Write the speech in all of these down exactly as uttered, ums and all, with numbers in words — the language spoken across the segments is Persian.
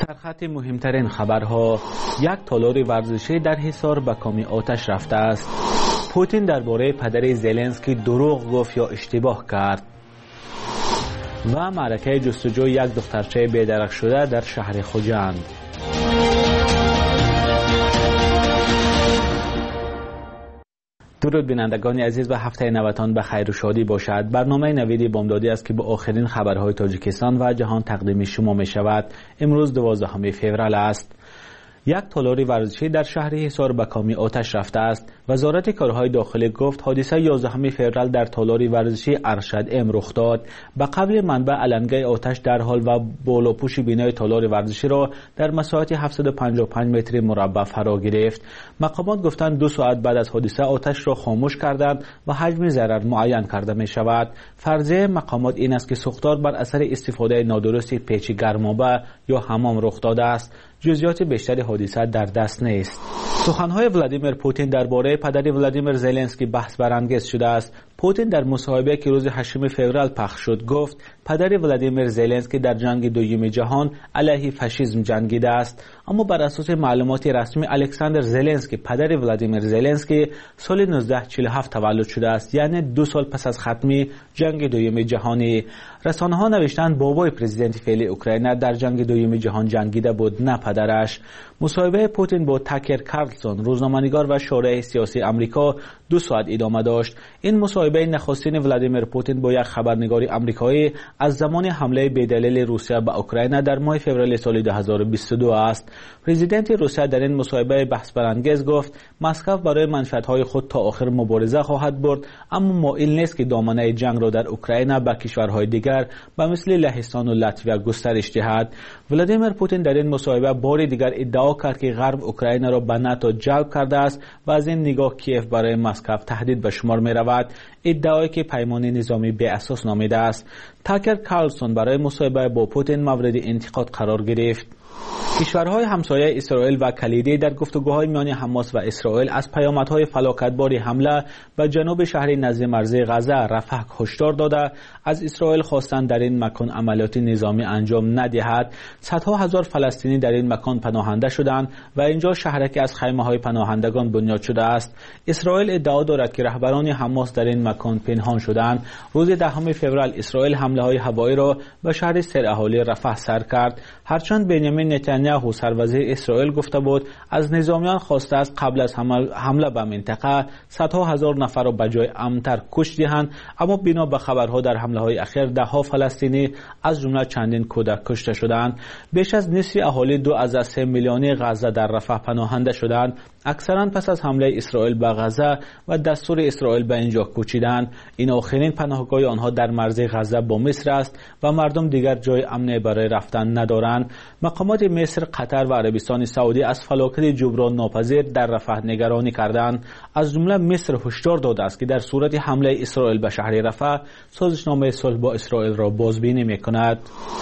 سرخط مهمترین خبرها: یک تالار ورزشی در حصار به کام آتش رفته است. پوتین درباره پدر زلنسکی دروغ گفت یا اشتباه کرد. و معرکه جستجوی یک دخترچه بیدرق شده در شهر خوجند. درود بینندگان عزیز و هفته نوتان به خیر و شادی باشد. برنامه نوید بامدادی است که با آخرین خبرهای تاجیکستان و جهان تقدیم شما می شود. امروز دوازدهم فوریه است. یک تالار ورزشی در شهر حصار به کام آتش رفته است. وزارت کارهای داخلی گفت حادثه یازدهم فوریه در تالار ورزشی ارشد ام رخ داد. به قبل منبع علنگه آتش در حال و بالاپوش بینای تالار ورزشی را در مساحت هفتصد و پنجاه و پنج متر مربع فرا گرفت. مقامات گفتند دو ساعت بعد از حادثه آتش را خاموش کردند و حجم ضرر معین کرده می شود. فرضیه مقامات این است که سوختار بر اثر استفاده نادرست پیچ گرمابه یا حمام رخ داده است. جزئیات بیشتر حادثه در دست نیست. سخنهای ولادیمیر پوتین درباره پدر ولادیمیر زلنسکی بحث برانگیز شده است. پوتین در مصاحبه که روز هشتم فوریه پخش شد گفت پدر ولادیمیر زلنسکی در جنگ دوم جهان علیه فاشیسم جنگیده است. اما بر اساس معلومات رسمی الکساندر زلنسکی پدر ولادیمیر زلنسکی سال نوزده چهل و هفت تولد شده است، یعنی دو سال پس از ختم جنگ دوم جهانی. رسانه ها نوشتند بابای پرزیدنت فعلی اوکراین در جنگ دوم جهان جنگیده بود، نه پدرش. مصاحبه پوتین با تاکر کارلسون روزنامه‌نگار و شارع سیاسی آمریکا دو ساعت ادامه داشت. این مصاحبه نخستین ولادیمیر پوتین با یک خبرنگار آمریکایی از زمان حمله بی‌دلیل روسیه به اوکراین در ماه فوریه سال دو هزار و بیست و دو است. پرزیدنت روسیه در این مصاحبه بحث برانگیز گفت مسکو برای منفعت‌های خود تا آخر مبارزه خواهد برد، اما مایل نیست که دامنه جنگ را در اوکراین به کشورهای دیگر به مثل لهستان و لاتویا گسترش دهد. ولادیمیر پوتین در این مصاحبه بار دیگر ادعا کرد که غرب اوکراین را به ناتو جلب کرده است و از این نگاه کیف برای مسکو تهدید به شمار می رود، ادعایی که پیمان نظامی بی اساس نامیده است. تاکر کارلسون برای مصاحبه با پوتین مورد انتقاد قرار گرفت. کشورهای همسایه اسرائیل و کلیدی در گفتگوهای میان حماس و اسرائیل از پیامدهای فلاکتبار حمله به جنوب شهر نزد مرزی غزه رفح هشدار داده از اسرائیل خواستند در این مکان عملیات نظامی انجام ندهد. صدها هزار فلسطینی در این مکان پناهنده شدند و اینجا شهرکی از خیمه‌های پناهندگان بنیاد شده است. اسرائیل ادعا دارد که رهبران حماس در این مکان پنهان شدند. روز دهم فوریه اسرائیل حمله‌های هوایی را به شهر سراحالی رفح سر کرد، هرچند بنیامین نتانیاهو سروزیر اسرائیل گفته بود از نظامیان خواسته است قبل از حمله به منطقه صدها هزار نفر را به جای امن‌تر کش دهند، اما بنا به خبرها در حمله‌های اخیر ده ها فلسطینی از جمله چندین کودک کشته شدند. بیش از نصف اهالی دو از سه میلیونی غزه در رفح پناهنده شدند، اکثرا پس از حمله اسرائیل به غزه و دستور اسرائیل به اینجا کوچیدند. این آخرین پناهگاه آنها در مرز غزه با مصر است و مردم دیگر جای امنی برای رفتن ندارند. مقامات مصر، قطر و عربستان سعودی از فلاکت جبران ناپذیر در رفح نگرانی کردند. از جمله مصر هشدار داده است که در صورت حمله اسرائیل به شهر رفح سازشنامه صلح با اسرائیل را بازبینی می‌کند.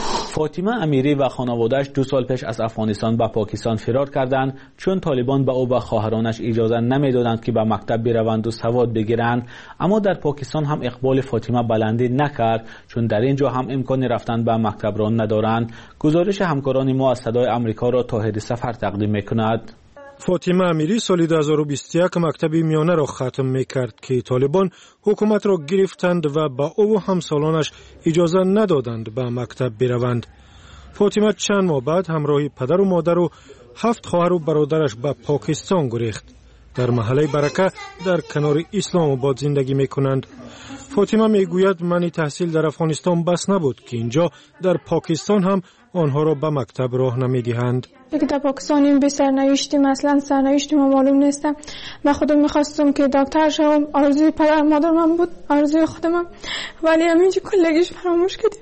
فاطمه امیری و خانواده‌اش دو سال پیش از افغانستان به پاکستان فرار کردند چون طالبان به او و خواهرانش اجازه نمیدادند که به مکتب بروند و سواد بگیرند. اما در پاکستان هم اقبال فاطمه بلندی نکرد چون در اینجا هم امکان رفتن به مکتب را ندارند. گزارش همکاران ما از صدای آمریکا را طاهر سفر تقدیم می‌کند. فاطمه امیری سال دو هزار و بیست و یک مکتب میانه را ختم می‌کرد که طالبان حکومت را گرفتند و به او و همسالانش اجازه ندادند به مکتب بروند. فاطمه چند ماه بعد همراه پدر و مادر و هفت خواهر و برادرش به پاکستان گریخت. در محله برکه در کنار اسلام آباد زندگی می‌کنند. فاطمه میگوید منی تحصیل در افغانستان بس نبود که اینجا در پاکستان هم آنها را به مکتب راه نمیدهند. اگه در پاکستانیم به سرنوشتیم، اصلا سرنوشتیم معلوم نیستم. من خودم میخواستم که دکتر شوم، آرزوی پدر مادر من بود، آرزوی خودم، ولی همینجا کلگیش فراموش کردیم.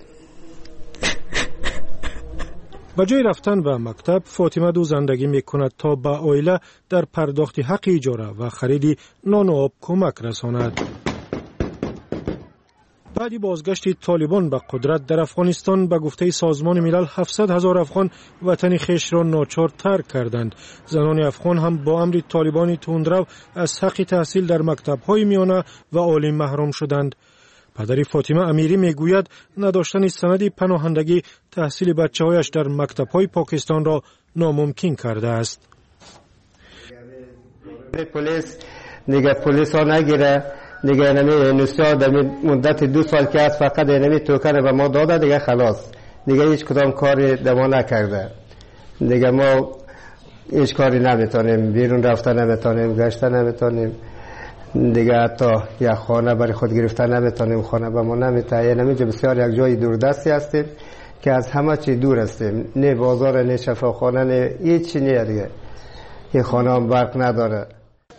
به جای رفتن به مکتب فاطمه دو زندگی میکند تا به عائله در پرداخت حق اجاره و خرید نان و آب کمک رساند. بعد بازگشت طالبان به قدرت در افغانستان به گفته سازمان ملل هفتصد هزار افغان وطن خویش را ناچار ترک کردند. زنان افغان هم با امر طالبان تندرو از حق تحصیل در مکتب‌های میانه و عالی محروم شدند. پدر فاطمه امیری میگوید نداشتن سند پناهندگی تحصیل بچه‌هایش در مکتب‌های پاکستان را ناممکن کرده است. پلیس دیگه پلیس ها نگیره، دیگه نمی نسیا در مدت دو سال که از فقط نمی توکن به ما داده، دیگه خلاص دیگه هیچ کدام کاری در ما نکرده. دیگه ما هیچ کاری نمیتونیم، بیرون رفتن نمیتونیم، گشتن نمیتونیم، دیگه حتی یک خانه برای خود گرفتن نمیتونیم، خانه به ما نمیتونه. یعنی اینجا بسیار یک جای دوردستی هستیم که از همه چی دور هستیم، نه بازار، نه شفاخانه، نه هیچ چی نه دیگه. این خانه هم برق نداره.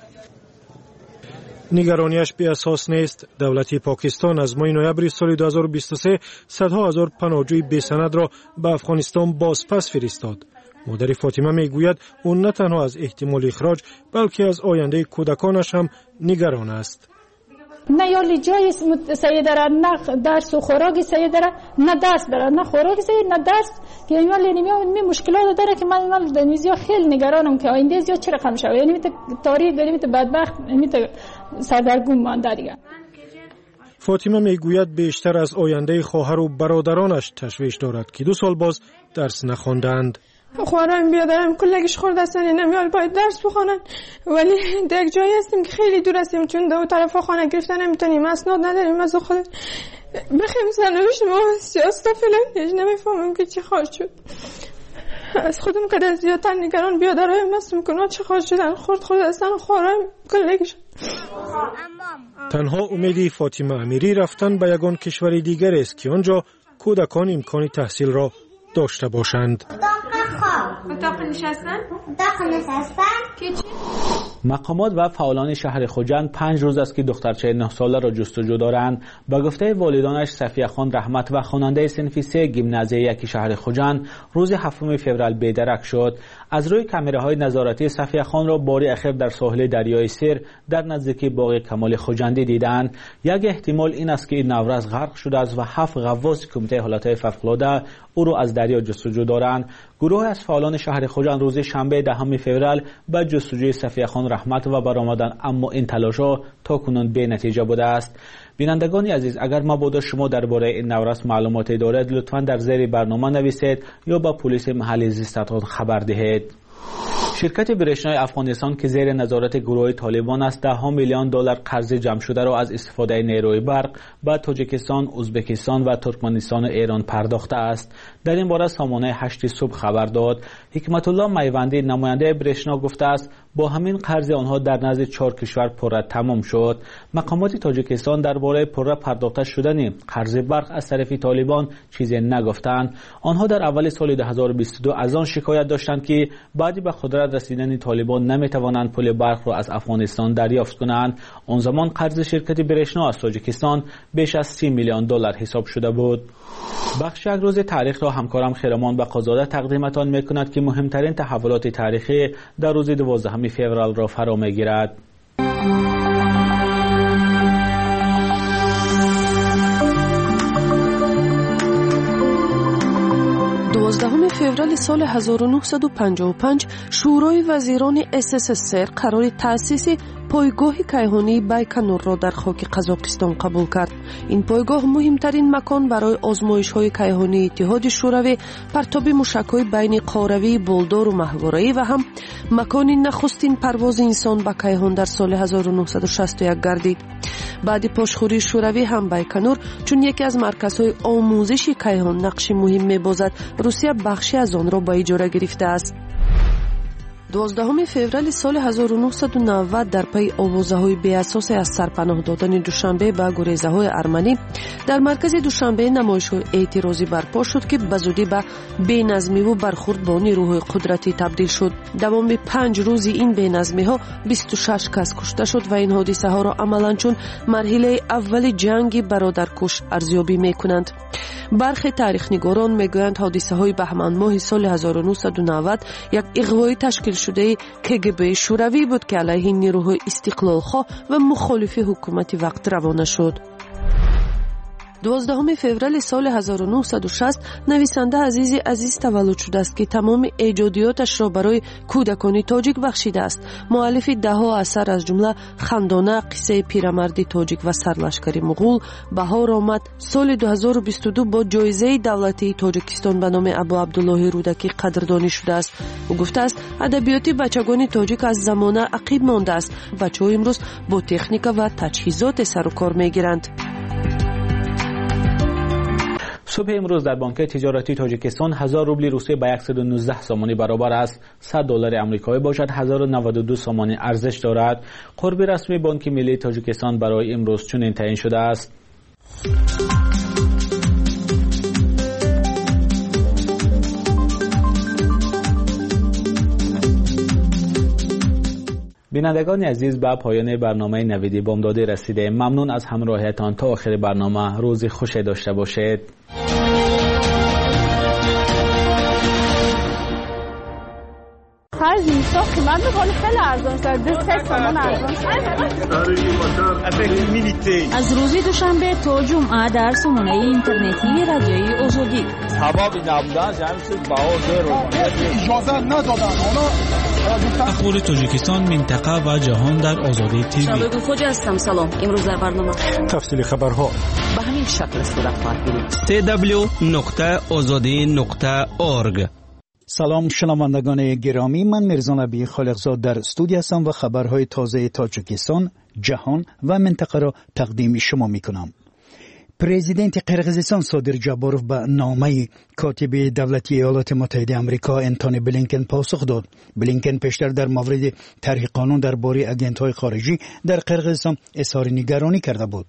نگرانیش بی اساس نیست. دولت پاکستان از ماه نوامبر سال دو هزار و بیست و سه صدها هزار پناهجوی بی سند را به افغانستان بازپس فرستاد. مادر فاطمه میگوید اون نه تنها از احتمال اخراج بلکه از آینده کودکانش هم نگران است. نه یالی جای سید داره، نه درس و خوراک سید داره، نه درس داره، نه خوراک سید، نه درس. که این ولی می مشکلات داره که من من دنیزیا خیلی نگرانم که آینده زیاد چه رقم شود. یعنی میت تاریخ داریم، میت بدبخت، میت سردرگم مانده دیگه. فاطمه میگوید بیشتر از آینده خواهر و برادرانش تشویش دارد که دو سال باز درس نخواندند. خواهرام بیادرم کلگیش خورده هستن، نمیال باید درس بخونن، ولی در یک جایی هستیم که خیلی دور هستیم، چون دو طرف خانه گرفتن نمیتونیم، اسناد نداریم، از خود بخیم سرنوشت ما سیاست فعلا هیچ نمیفهمم که چی خواهد شد. از خودم که زیادتر نگران بیادرم هستم که اونا چی خواهد شدن، خورد خورده هستن خواهرام کلگیش. تنها امیدی فاطمه امیری رفتن به یگان کشور دیگر است که آنجا کودکان امکان تحصیل را داشته باشند. اتاق نشستن؟ اتاق نشستن؟ مقامات و فعالان شهر خوجند پنج روز است که دخترچه نه ساله را جستجو دارند. به گفته والدانش صفیه خان رحمت و خواننده صنف سه گیمنازیه یکی شهر خوجند روز هفتم فوریه بیدرک شد. از روی کامراهای نظارتی صفیه خان را باری اخیر در ساحل دریای سیر در نزدیکی باغ کمال خوجندی دیدند. یک احتمال این است که این نورز غرق شده است و هفت غواص کمیته حالات فوق‌العاده او را از دریا جستجو دارند. گروه از فعالان شهر خوجند روز شنبه دهم فوریه به جستجوی صفیه خان رحمت و برآمدن، اما این تلاش‌ها تا کنون بی نتیجه بوده است. بینندگان عزیز، اگر مبادا شما درباره این نورس معلوماتی دارید لطفاً در زیر برنامه نویسید یا با پلیس محلی زیستان خبر دهید. شرکت برشنای افغانستان که زیر نظارت گروه طالبان است ده ها میلیون دلار قرض جمع شده را از استفاده نیروی برق به تاجیکستان، ازبکستان و ترکمنستان و ایران پرداخته است. در این باره سامانه هشت صبح خبر داد. حکمت الله میوندی نماینده برشنا گفته است با همین قرض آنها در نزد چهار کشور پره تمام شد. مقامات تاجیکستان درباره پره پرداخته شدن قرض برق از طرف طالبان چیزی نگفتند. آنها در اول سال دو هزار و بیست و دو از آن شکایت داشتند که بعدی به قدرت رسیدن طالبان نمیتوانند پول برق را از افغانستان دریافت کنند. آن زمان قرض شرکت برشنا از تاجیکستان بیش از سی میلیون دلار حساب شده بود. بخش یک روز تاریخ را همکارم خیرمان بقازاده تقدیمتان میکند که مهمترین تحولات تاریخی در روز دوازدهم فوریه را فرا میگیرد. دوازدهم فوریه سال هزار و نهصد و پنجاه و پنج شورای وزیران اس اس اس ار قرار تأسیس پایگاه کیهانی بایکنور را در خاک قزاقستان قبول کرد. این پایگاه مهمترین مکان برای آزمایش‌های کیهانی اتحاد شوروی، پرتاب موشک‌های بین قاروی، بولدار و ماهواره‌ای و هم مکان نخستین پرواز انسان به کیهان در سال هزار و نهصد و شصت و یک گردید. بعد پاشخوری شوروی هم بایکنور چون یکی از مرکزهای آموزشی کیهان نقش مهم می‌بازد، روسیه بخشی از آن را به اجاره گرفته است. دوازدهم فوریه سال هزار و نهصد و نود در پی آوازه‌های بی اساس از سرپناه دادن دوشنبه به گریزه‌های ارمنی در مرکز دوشنبه نمایش‌های اعتراضی برپا شد که به زودی به بی‌نظمی و برخورد با نیروهای قدرتی تبدیل شد. دوام پنج روزی این بی‌نظمی‌ها بیست و شش کس کشته شد و این حادثه‌ها را عملاً چون مرحله اول جنگ برادرکش ارزیابی می‌کنند. برخی تاریخ‌نگاران می‌گویند حادثه‌های بهمن ماه سال هزار و نهصد و نود یک اغوای تشکیل شده کگب شوروی بود که علیه نیروهای استقلال‌خواه و مخالف حکومت وقت روانه شد. دوازدهم فوریه سال هزار و نهصد و شصت نویسنده عزیز عزیز تولد شده است که تمام ایجادیاتش را برای کودکان تاجیک بخشیده است. مؤلف دهها اثر از جمله خندانه، قصه پیرمردی تاجیک و سرلشکری مغول، بهار آمد سال دو هزار و بیست و دو با جایزه دولتی تاجیکستان به نام ابو عبدالله رودکی قدردانی شده است. او گفته است ادبیات بچگان تاجیک از زمانه عقب مانده است. بچه‌ها امروز با تکنیک و تجهیزات سر و کار میگیرند. صبح امروز در بانک تجارتی تاجیکستان هزار روبل روسیه به صد و نوزده سامانی برابر است. صد دلار آمریکایی باشد هزار و نود و دو سامانی ارزش دارد. قرب رسمی بانک ملی تاجیکستان برای امروز چنین تعیین شده است. بینندگان عزیز، به پایان برنامه نویدی بامدادی رسیده. ممنون از همراهیتان. تا آخر برنامه روز خوشی داشته باشید. خرج نیستا قیمت بخوانی خیلی ارزان شد. دو سه سامان ارزان شد. از روز دوشنبه تا جمعه در سامانه اینترنتی رادیوی آزادی سبب نبودن جمعیت باور رو اجازه ندادن. اخبار تاجیکستان، منطقه و جهان در آزادی تیوی. شبکه خوج هستم. سلام. امروز در برنامه تفصیل خبرها به همین شکل صورت خواهد گرفت. سی دبلیو نقطه آزادی نقطه اورگ. سلام شنوندگان گرامی، من میرزا نبی خالقزاد در استودیو هستم و خبرهای تازه تاجیکستان، جهان و منطقه را تقدیم شما میکنم. پرزیدنت قرقیزستان صادر جاباروف به نامه کاتب دولتی ایالات متحده آمریکا انتونی بلینکن پاسخ داد. بلینکن پیشتر در مورد طرح قانون درباره آژانس‌های خارجی در قرقیزستان اظهار نگرانی کرده بود.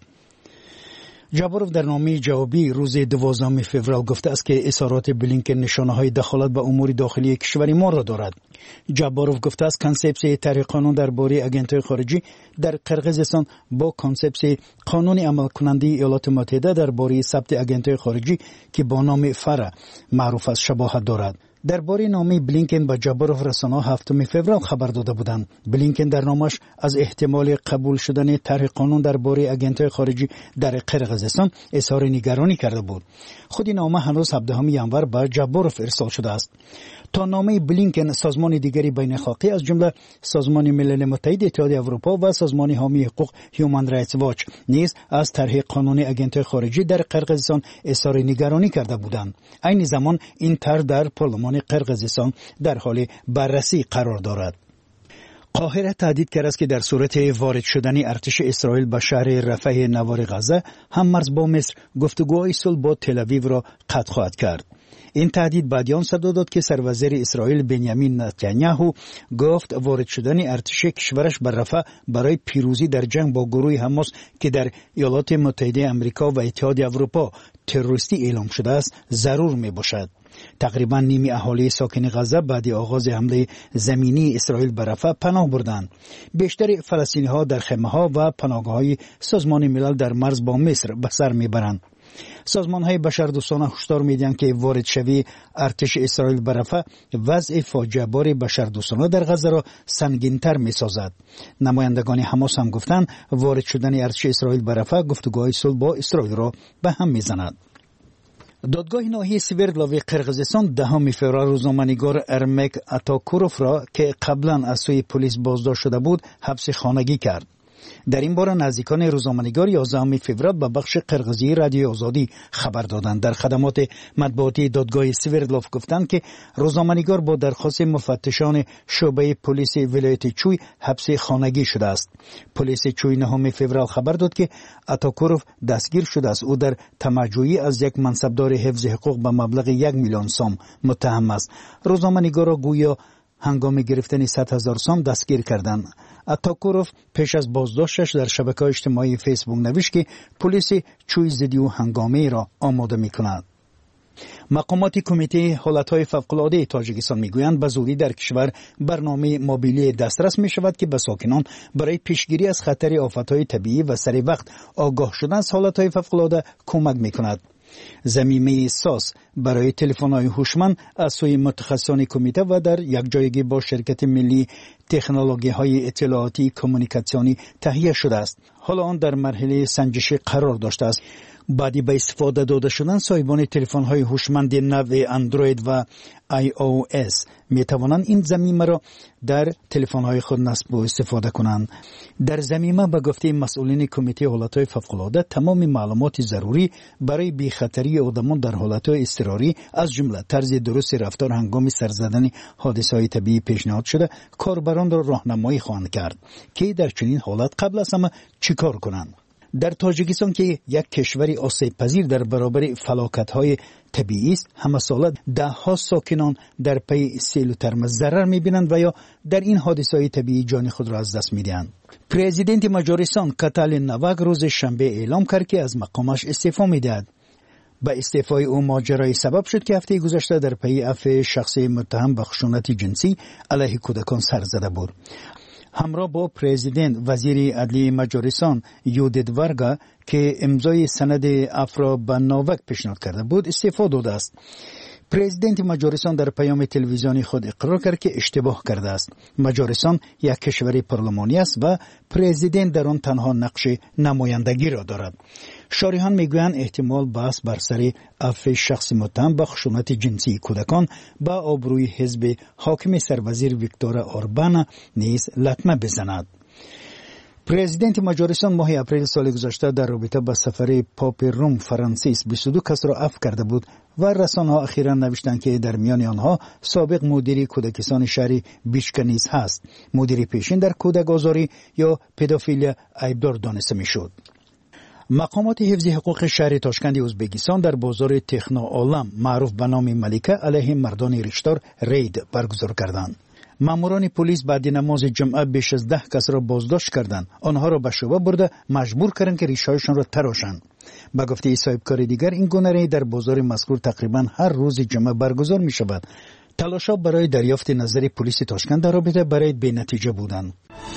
جاباروف در نامه جوابی روز دوازدهم فوریه گفته است که اظهارات بلینکن نشانه‌های دخالت به امور داخلی کشور ما را دارد. جاباروف گفته است کانسپسیون طرح قانون درباره آژانس‌های خارجی در قرقیزستان با کانسپسیون قانون عمل کننده ایالات متحده درباره ثبت آژانس‌های خارجی که با نام فارا معروف است شباهت دارد. درباره نامه بلینکن با جاباروف رسانه‌ها هفتم فوریه خبر داده بودند. بلینکن در نامش از احتمال قبول شدن طرح قانون درباره آژانس‌های خارجی در قرقیزستان اظهار نگرانی کرده بود. خود نامه هنوز هفدهم ژانویه به جاباروف ارسال شده است. تا نامه بلینکن سازمان دیگری بین الخلیجی از جمله سازمان ملل متحد، اتحادیه اروپا و سازمان حامی حقوق هیومن رایتس واچ نیز از طرح قانون آژانس‌های خارجی در قرقیزستان اظهار نگرانی کرده بودند. عین زمان این طرح در پارلمان قرقیزستان در حال بررسی قرار دارد. قاهره تهدید کرده است که در صورت وارد شدن ارتش اسرائیل به شهر رفح نوار غزه هم مرز با مصر گفتگوهای صلح با تل‌آویو را قطع خواهد کرد. این تهدید بعد آن صدا داد که سروزیر اسرائیل بنیامین نتانیاهو گفت وارد شدن ارتش کشورش به رفح برای پیروزی در جنگ با گروه حماس که در ایالات متحده آمریکا و اتحادیه اروپا تروریستی اعلام شده است ضرور می باشد. تقریبا نیمی اهالی ساکن غزه بعد آغاز حمله زمینی اسرائیل به رفح پناه بردند. بیشتر فلسطینی ها در خیمه ها و پناهگاه های سازمان ملل در مرز با مصر به سر میبرند. سازمان های بشردوستانه هشدار میدهند که وارد شوی ارتش اسرائیل به رفح وضع فاجعه بار بشردوستانه در غزه را سنگین‌تر میسازد. نمایندگان حماس هم گفتند وارد شدن ارتش اسرائیل به رفح گفتگوهای صلح با اسرائیل را به هم میزند. دادگاه ناحیه سوردلاوی قرقیزستان دهم فوریه روزنامه‌نگار ارمک اتاکوروف را که قبلا از سوی پلیس بازداشت شده بود حبس خانگی کرد. در این باره نزدیکان روزنامه‌نگار یازدهم فوریه به بخش قرقیزی رادیو آزادی خبر دادند. در خدمات مطبوعاتی دادگاه سوردلاف گفتند که روزنامه‌نگار با درخواست مفتشان شعبه پلیس ولایت چوی حبس خانگی شده است. پلیس چوی نهم فوریه خبر داد که اتاکوروف دستگیر شده است. او در طمع‌جویی از یک منصبدار حفظ حقوق به مبلغ یک میلیون سوم متهم است. روزنامه‌نگار را گویا هنگام گرفتن صد هزار سوم دستگیر کردند. اتاکوروف پیش از بازداشتش در شبکه اجتماعی فیسبوک نوشت که پلیس چوی ضدی و هنگامی را آماده می‌کند. مقامات کمیته حالتهای فوق‌العاده تاجیکستان میگویند به زودی در کشور برنامه موبیلی دسترس می شود که به ساکنان برای پیشگیری از خطر آفتهای طبیعی و سریع وقت آگاه شدن از حالتهای فوق‌العاده کمک می‌کند. ضمیمه ساس برای تلفن‌های هوشمند از سوی متخصصان کمیته و در یک جایگی با شرکت ملی تکنولوژی‌های اطلاعاتی کمیونیکاسیونی تهیه شده است. حالا آن در مرحله سنجشی قرار داشته است. بعدی به استفاده داده شدن صاحبان تلفن های هوشمند نو اندروید و آی او اس می توانند این ضمیمه را در تلفن های خود نصب و استفاده کنند. در ضمیمه به گفته مسئولین کمیته حالت های فوق العاده تمام معلومات ضروری برای بی خطری آدمان در حالت های اضطراری از جمله طرز درست رفتار هنگام سر زدن حادثه های طبیعی پیشنهاد شده کاربران را راهنمایی خواهند کرد که در چنین حالت قبل از همه چیکار کنند. در تاجیکستان که یک کشوری آسیب پذیر در برابر فلاکت‌های طبیعی است، همه ساله ده ها ساکنان در پی سیل و ترمز ضرر می‌بینند و یا در این حادثه‌های طبیعی جان خود را از دست می‌دهند. پرزیدنت مجارستان کاتالین نواک روز شنبه اعلام کرد که از مقامش استعفا می‌دهد. با استعفای او ماجرای سبب شد که هفته گذشته در پی عفو شخصی متهم به خشونت جنسی علیه کودکان سر زده بود. همراه با پرزیدنت وزیر عدلی مجارستان یودت ورگا که امضای سند افرا به ناوک پیشنهاد کرده بود استعفا داده است. پرزیدنت مجارستان در پیام تلویزیونی خود اقرار کرد که اشتباه کرده است. مجارستان یک کشور پارلمانی است و پرزیدنت در آن تنها نقش نمایندگی را دارد. شارحان میگویند احتمال بحث بر سر عفو شخص متهم به خشونت جنسی کودکان با آبروی حزب حاکم سروزیر ویکتور اوربان نیز لطمه بزند. پرزیدنت مجارستان ماه اپریل سال گذشته در رابطه با سفر پاپ روم فرانسیس بیست و دو کس را عفو کرده بود و رسانه‌ها اخیراً نوشتند که در میان آنها سابق مدیر کودکستان شهر بیشکه نیز هست. مدیر پیشین در کودک آزاری یا پدافیلیا عیبدار دانسته میشد. مقامات حفظ حقوق شهر تاشکند ازبکستان در بازار تخنا عالم معروف به نام ملیکه علیه مردان ریشتار رید برگزار کردند. ماموران پلیس بعد نماز جمعه بیش از ده کس را بازداشت کردند. آنها را به شعبه برده مجبور کردند که ریشهایشان را تراشند. به گفته صاحبکار دیگر این گونه رید در بازار مذکور تقریبا هر روز جمعه برگزار می شود. تلاش‌ها برای دریافت نظر پلیس تاشکند در رابطه با رید بی نتیجه بودند.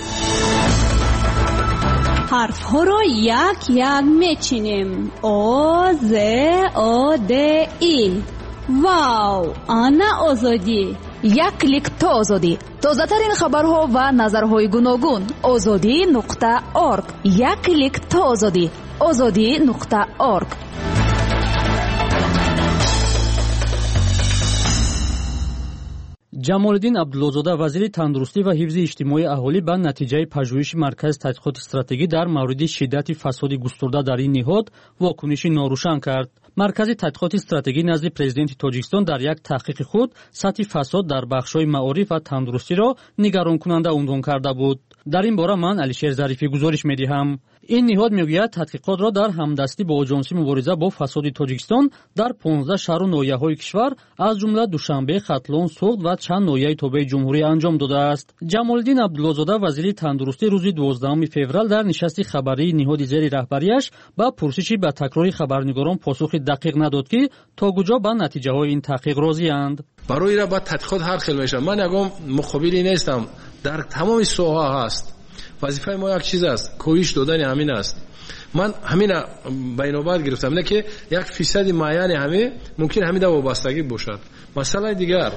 حرف ها را یک یک میچینیم. او ز او د ای. واو، آنا آزادی. یک کلیک تا آزادی. تازه ترین خبرها و نظرهای گوناگون. آزادی نقطه ارگ. یک کلیک تا آزادی. آزادی نقطه ارگ. ҷамолиддин абдуллозода вазири тандурустӣ ва ҳифзи иҷтимоии аҳолӣ ба натиҷаи пажӯҳиши маркази тадқиқоти стратегӣ дар мавриди шиддати фасоди густурда дар ин ниҳод вокуниши норӯшан кард. маркази тадқиқоти стратегӣ назди президенти тоҷикистон дар як таҳқиқи худ сатҳи фасод дар бахшҳои маориф ва тандурустиро нигаронкунанда унвон карда буд. дар ин бора ман алишер зарифӣ гузориш медиҳам. ин ниҳод мегӯяд тадқиқотро дар ҳамдастӣ бо оҷонси мубориза бо фасоди тоҷикистон дар понздаҳ шаҳру ноҳияҳои кишвар аз ҷумла душанбе, хатлон, суғд ва чанд ноҳияи тобеи ҷумҳурӣ анҷом додааст. ҷамолиддин абдуллозода вазири тандурустӣ рӯзи дувоздаҳуми феврал дар нишасти хабарии ниҳоди зери раҳбарияш ба пурсиши ба такрори хабарнигорон посухи дақиқ надод ки то куҷо ба натиҷаҳои ин таҳқиқ розиянд. барои ра ба тадқиқот ҳар хел мешавад. ман ягон муқобили нестам. дар тамоми соҳа ҳаст. вазифаи мо як чиз аст, коҳиш додани ҳамин аст. ман ҳамина ба инобат гирифтам, не ки як фисади муайяни ҳамин мумкин ҳамида вобастагӣ бошад. масъалаи дигар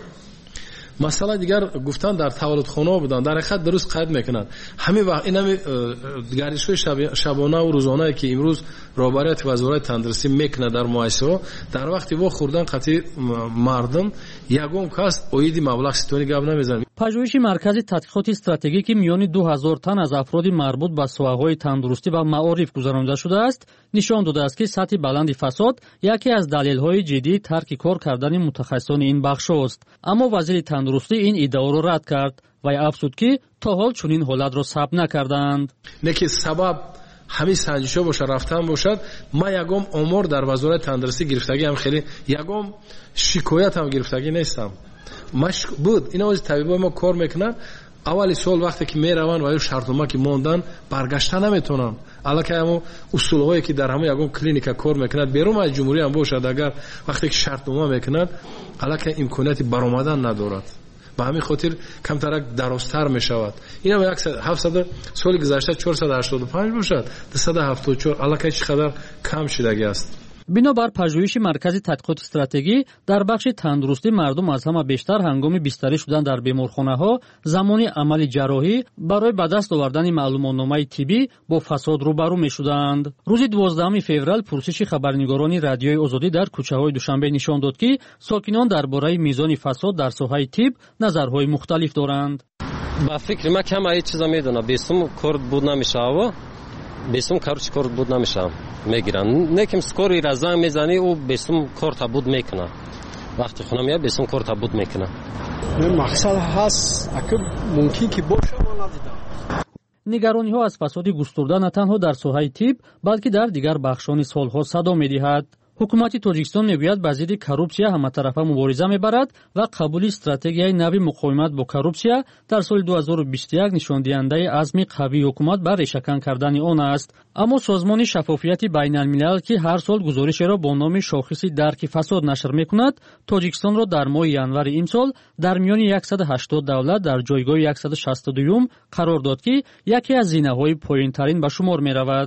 масъалаи дигар гуфтан дар таваллудхонаҳо будан, дар ҳақиқат дуруст қайд мекунанд. ҳамин вақт ин ҳами гардишҳои шабонаву рӯзонае ки имрӯз роҳбарияти вазорати тандурустӣ мекунад дар муассисаҳо, дар вақти во хӯрдан қатъи мардум ягон кас оиди маблағ ситони гап намезанад. пажӯҳиши маркази тадқиқоти стратегӣ ки миёни ду ҳазор тан аз афроди марбут ба соҳаҳои тандурустӣ ва маориф гузаронида шудааст нишон додааст ки сатҳи баланди фасод яке аз далелҳои ҷиддии тарки кор кардани мутахассисони ин бахшҳост. аммо вазири тандурустӣ ин иддаоро рад кард. вай афзуд ки то ҳол чунин ҳолатро сабт накардаанд. не ки сабаб ҳамин санҷишҳо бошад, рафтан бошад. ман ягон омор дар вазорати тандурустӣ гирифтагиам хеле ягон шикоятам гирифтагӣ нестам. машк буд ина ози табибои мо кор мекунанд. аввали сол вақте ки мераванд ва ё шартнома ки мондан баргашта наметонанд. аллакай ҳамо усулҳое ки дар ҳамон ягон клиника кор мекунад берун аз ҷумҳурӣ ҳам бошад, агар вақте ки шартнома мекунад аллакай имконияти баромадан надорад. ба ҳамин хотир камтарак дарозтар мешавад. ина ҳафтсад соли гузашта чорсад ҳаштоду панҷ бошад, дусад ҳафтоду чор аллакай чӣ қадар кам шидагӣ аст. бинобар пажӯҳиши маркази тадқиқоти стратегӣ дар бахши тандурустӣ мардум аз ҳама бештар ҳангоми бистарӣ шудан дар беморхонаҳо замони амали ҷарроҳӣ барои ба даст овардани маълумотномаи тиббӣ бо фасод рӯбарӯ мешуданд. рӯзи дувоздаҳуми феврал пурсиши хабарнигорони радиои озодӣ дар кӯчаҳои душанбе нишон дод ки сокинон дар бораи мизони фасод дар соҳаи тиб назарҳои мухталиф доранд. ба фикри ман кама ҳеҷ чиза медона бесум кор буд намешава бесум каручи кор буд намеша мегиранд неким скори ра занг мезани ӯ бесум кор табуд мекуна вақти хона меяд бесум кор табуд мекуна мақсад ҳаст ака мумкин ки боша мо надидам. нигарониҳо аз фасоди густурда на танҳо дар соҳаи тиб балки дар дигар бахшони солҳо садо медиҳад. ҳукумати тоҷикистон мегӯяд ба зидди коррупсия ҳаматарафа мубориза мебарад ва қабули стратегияи нави муқовимат бо коррупсия дар соли ду ҳазору бисту як нишондиҳандаи азми қавии ҳукумат ба решакан кардани он аст. аммо созмони шаффофияти байналмилал ки ҳар сол гузоришеро бо номи шохиси дарки фасод нашр мекунад тоҷикистонро дар моҳи январи имсол дар миёни яксаду ҳаштод давлат дар ҷойгоҳи яксаду шасту дуюм қарор дод ки яке аз зинаҳои поинтарин ба шумор меравад.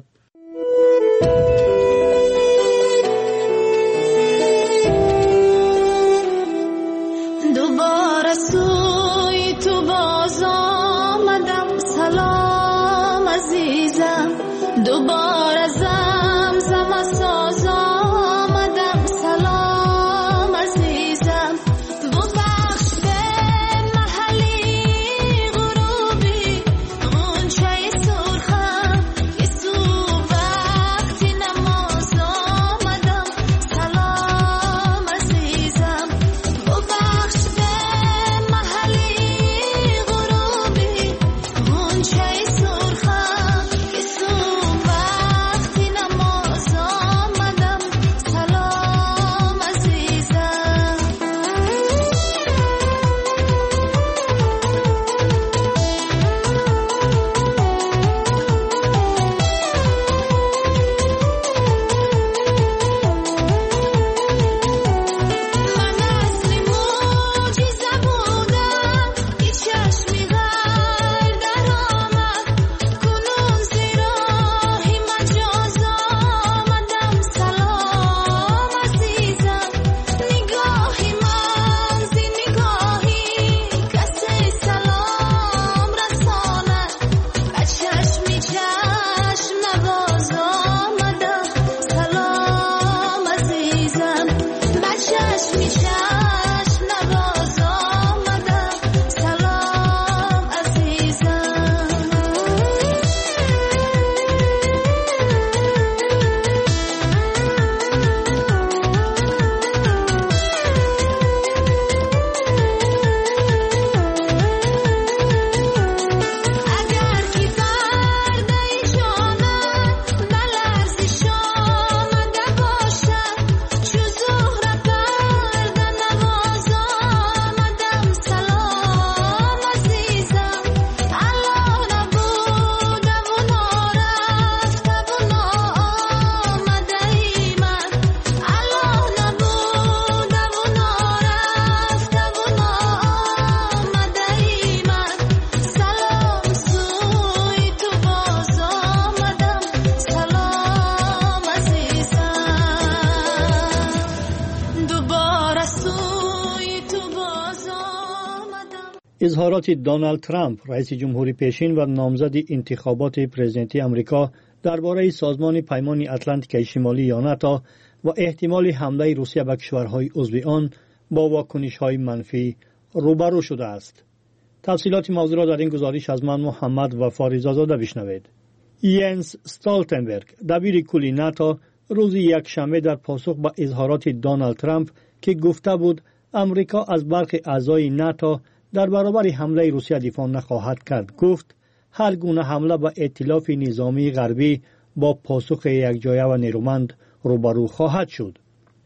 اظهارات دونالد ترامپ رئیس جمهوری پیشین و نامزد انتخابات پرزیدنتی آمریکا درباره سازمان پیمان اتلانتیک شمالی یا ناتو و احتمال حمله روسیه به کشورهای عضو آن با واکنش‌های منفی روبرو شده است. تفصیلات موضوع را در این گزارش از من محمد و فاریزاده بشنوید. ینس استولتنبرگ دبیر کلی ناتو روز یکشنبه در پاسخ به اظهارات دونالد ترامپ که گفته بود امریکا از برخی اعضای ناتو در برابر حمله روسیه دفاع نخواهد کرد گفت هر گونه حمله به ائتلاف نظامی غربی با پاسخ یکجایه و نیرومند روبرو خواهد شد.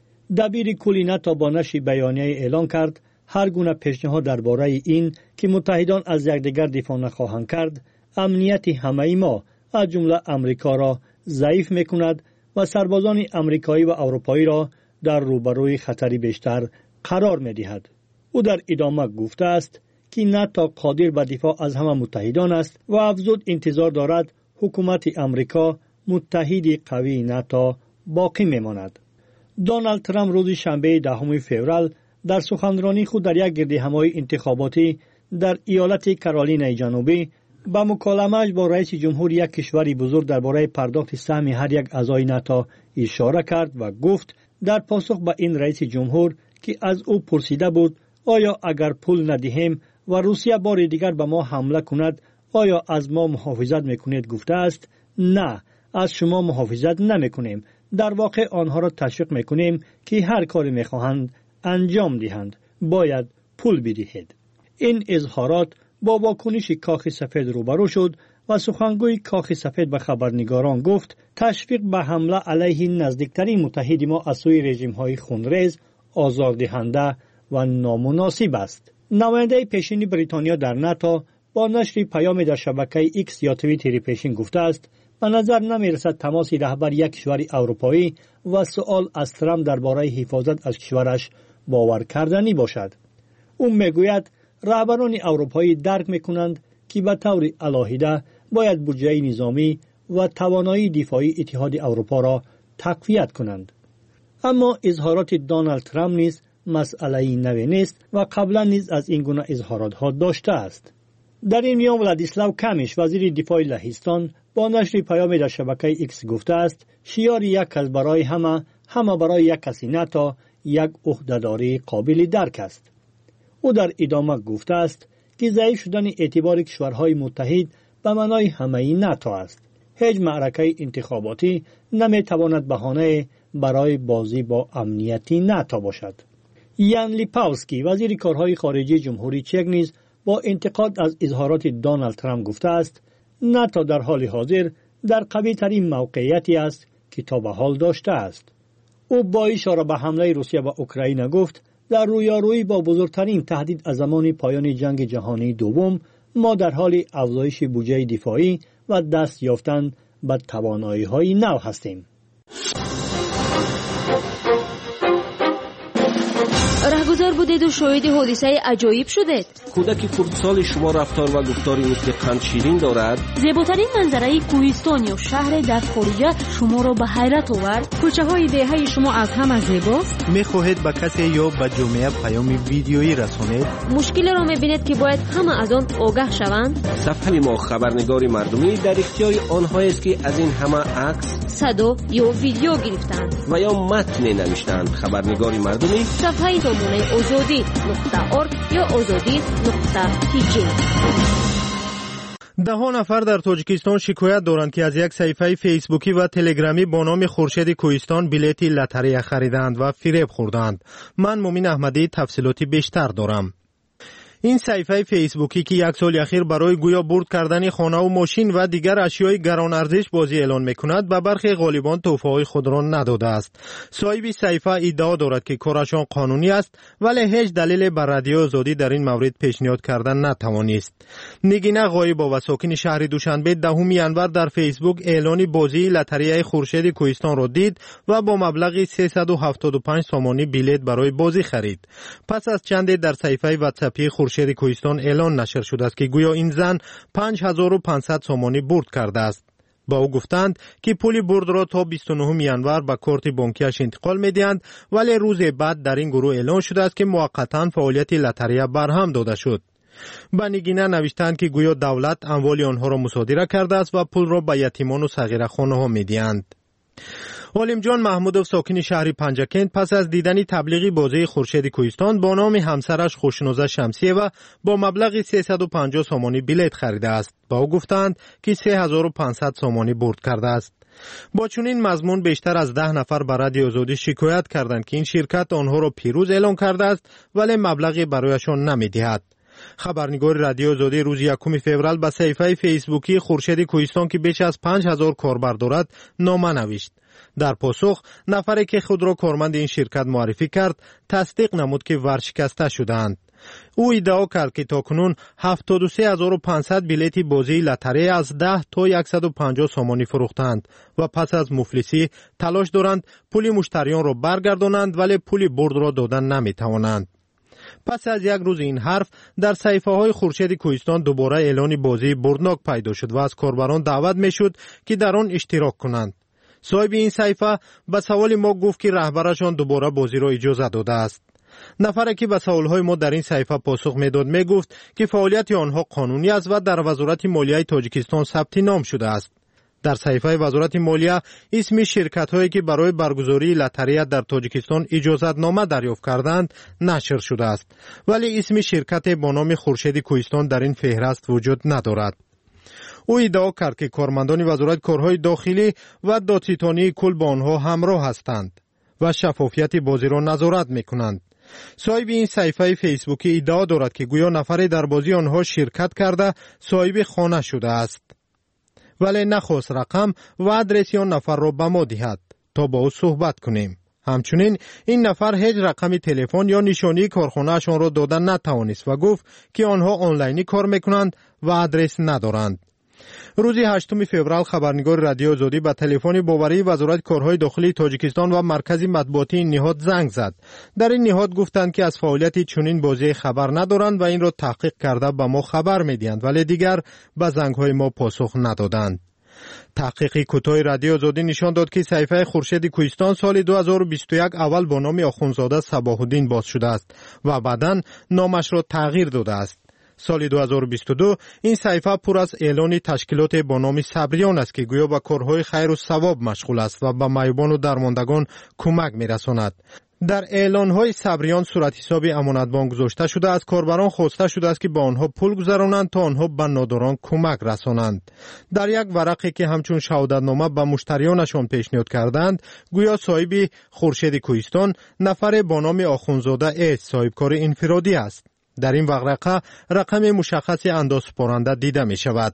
دبیر کلی ناتو با نشر بیانیه اعلان کرد هر گونه پیشنهاد درباره این که متحدان از یکدیگر دفاع نخواهند کرد امنیت همه ما از جمله امریکا را ضعیف میکند و سربازان امریکایی و اروپایی را در روبروی خطری بیشتر قرار میدهد. او در ادامه گفته است که ناتو قادر به دفاع از همه متحدان است و افزود انتظار دارد حکومت امریکا متحد قوی ناتو باقی میماند. دونالد ترامپ روز شنبه دهم فوریه در سخنرانی خود در یک گردهمایی انتخاباتی در ایالت کارولینای جنوبی با مکالمه‌اش با رئیس جمهور یک کشوری بزرگ درباره پرداخت سهم هر یک اعضای ناتو اشاره کرد و گفت در پاسخ به این رئیس جمهور که از او پرسیده بود آیا اگر پول ندهیم و روسیه بار دیگر به ما حمله کند آیا از ما محافظت میکنید گفته است نه، از شما محافظت نمیکنیم، در واقع آنها را تشویق میکنیم که هر کاری میخواهند انجام دهند، باید پول بدهید. این اظهارات با واکنش کاخ سفید روبرو شد و سخنگوی کاخ سفید به خبرنگاران گفت تشویق به حمله علیه نزدیکترین متحد ما از سوی رژیم‌های خونریز آزاردهنده و نامناسب است. نماینده پیشین بریتانیا در ناتو با نشر پیام در شبکه ایکس یا توییتر پیشین گفته است به نظر نمی‌رسد تماس رهبر یک کشور اروپایی و سؤال از ترامپ درباره حفاظت از کشورش باور کردنی باشد. او میگوید رهبران اروپایی درک میکنند که به طور علاهیده باید بودجه نظامی و توانایی دفاعی اتحاد اروپا را تقویت کنند. اما اظهارات دونالد ترامپ نیز مسئله نوی نیست و قبلا نیز از این گونه اظهارات ها داشته است. در این میان ولادیسلاو کمیش وزیر دفاع لهستان با نشر پیام در شبکه ایکس گفته است شیار یک کس برای همه همه برای یک کسی ناتو یک عهدهداری قابل درک است. او در ادامه گفته است که ضعیف شدن اعتبار کشورهای متحد به معنای همه ناتو است. هیچ معرکه انتخاباتی نمیتواند بهانه برای بازی با امنیتی ناتو باشد. یان لیپاوسکی وزیر کارهای خارجی جمهوری چک نیز با انتقاد از اظهارات دونالد ترامپ گفته است ناتو در حال حاضر در قوی ترین موقعیتی است که تا به حال داشته است. او با اشاره به حمله روسیه به اوکراین گفت در رویارویی با بزرگترین تهدید از زمان پایان جنگ جهانی دوم ما در حال افزایش بودجه دفاعی و دست یافتن به توانایی‌های نو هستیم. رهگذر بودید و شاهد حادثه عجایب شدید. کودک خردسال شما رفتار و گفتاری مثل قند شیرین دارد. زیباترین منظره کوهستان یا شهر در خارج شما را به حیرت آورد. کوچه های دهه شما از همه زیباست. میخواهید به کسی یا به جامعه پیام ویدیویی رسانید. مشکل را میبینید که باید همه از آن آگاه شوند. صفحه ما خبرنگار مردمی در اختیار آنهایی است که از این همه عکس، صدا یا ویدیو گرفتند و یا متن نوشتند. خبرنگار مردمی صفحه دامنه آزادی نقطه ارگ یا آزادی نقطه پیجی. ده ها نفر در تاجیکستان شکایت دارند که از یک صفحه فیسبوکی و تلگرامی با نام خورشید کوهستان بلیت لاتاری خریدند و فریب خوردند. من مومن احمدی تفصیلاتی بیشتر دارم. این صفحه فیسبوکی که یک سال اخیر برای گویا برد کردن خانه و ماشین و دیگر اشیای گران ارزش بازی اعلان میکند به برخی غالبان تحفه‌های خود را نداده است. صاحب صفحه ادعا دارد که کارشان قانونی است ولی هیچ دلیل بر رادیو آزادی در این مورد پیشنهاد کردن نتوانست. نگینه غایبا و ساکن شهر دوشنبه دهم ینور در فیسبوک اعلان بازی لاتاری خورشید کوهستان را دید و با مبلغ سیصد و هفتاد و پنج سومانی بلیت برای بازی خرید. پس از چند در صفحه واتساپی خورشید کوهستان اعلان نشر شده است که گویا این زن پنج هزار و پانصد سومانی برد کرده است. با او گفتند که پول برد را تا بیست و نهم ینور به کارت بانکیش انتقال می‌دهند ولی روز بعد در این گروه اعلان شده است که موقتا فعالیت لاتاری برهم داده شد. با نگینه نوشتند که گویا دولت اموال آنها را مصادره کرده است و پول را به یتیمان و صغیرخوانه‌ها می‌دهند. عالم جان محمودوف ساکن شهر پنجکند پس از دیدن تبلیغی بازی خورشید کوهستان با نام همسرش خوشنوزه شمسیه و با مبلغ سیصد و پنجاه سومانی بلیت خریده است. با او گفتند که سه هزار و پانصد سومانی برد کرده است. با چنین مضمون بیشتر از ده نفر به رادیو آزادی شکایت کردند که این شرکت آنها را پیروز اعلان کرده است ولی مبلغی برایشان نمی‌دهد. خبرنگار رادیو آزادی روز یکم فوریه به صفحه فیسبوکی خورشید کوهستان که بیش از پنج هزار کاربر دارد نامه نوشت. در پاسخ نفری که خود را کارمند این شرکت معرفی کرد تصدیق نمود که ورشکسته شدند. او ادعا کرد که تاکنون هفتاد و سه هزار و پانصد بلیت بازی لاتاری از ده تا صد و پنجاه سومانی فروختند و پس از مفلسی تلاش دارند پول مشتریان را برگردانند ولی پول برد را دادن نمی توانند. پس از یک روز این حرف در صفحه های خورشید کوهستان دوباره اعلان بازی بردناک پیدا شد و از کاربران دعوت می شد که در آن اشتراک کنند. صاحب این صحیفه به سوال ما گفت که رهبرشان دوباره بازی را اجازه داده است. نفری که به سوالهای ما در این صحیفه پاسخ میداد میگفت که فعالیت آنها قانونی است و در وزارت مالیه تاجیکستان ثبت نام شده است. در صحیفه وزارت مالیه اسم شرکت هایی که برای برگزاری لاتاری در تاجیکستان اجازت نامه دریافت کردند نشر شده است، ولی اسم شرکت با نام خورشید کوهستان در این فهرست وجود ندارد. او ادعا کرد که کارمندان وزارت کارهای داخلی و دادستانی کل با آنها همراه هستند و شفافیت بازی را نظارت میکنند. صاحب این صحیفه فیسبوکی ادعا دارد که گویا نفری در بازی آنها شرکت کرده صاحب خانه شده است، ولی نخواست رقم و آدرس آن نفر را به ما دهد تا با او صحبت کنیم. همچنین این نفر هیچ رقم تلفن یا نشانی کارخانه شان را دادن نتوانست و گفت که آنها آنلاینی کار میکنند و آدرس ندارند. روز هشتم فوریه خبرنگار رادیو آزادی به تلفن باوری وزارت کارهای داخلی تاجیکستان و مرکز مطبوعاتی این نهاد زنگ زد. در این نهاد گفتند که از فعالیت چنین بازی خبر ندارند و این را تحقیق کرده به ما خبر میدهند، ولی دیگر به زنگ‌های ما پاسخ ندادند. تحقیقی کوتاه رادیو آزادی نشان داد که صحیفه خورشید کوهستان سال دو هزار و بیست و یک اول با نام آخوندزاده صباح الدین باز شده است و بعداً نامش را تغییر داده است. سال دو هزار و بیست و دو این صحیفه پر از اعلان تشکیلات با نام صبریان است که گویا به کارهای خیر و ثواب مشغول است و به معیوبان و درماندگان کمک می‌رساند. در اعلان‌های صبریان صورت حساب امانتبان گذاشته شده از کاربران خواسته شده است که با آنها پول گذرانند تا آنها به ناداران کمک رسانند. در یک ورقی که همچون شهادتنامه به مشتریانشان پیشنهاد کردند، گویا صاحب خورشید کوهستان نفر با نام آخوندزاده اس صاحب کار انفرادی است. در این ورقه رقم مشخصی اندازه‌سپارنده دیده می شود.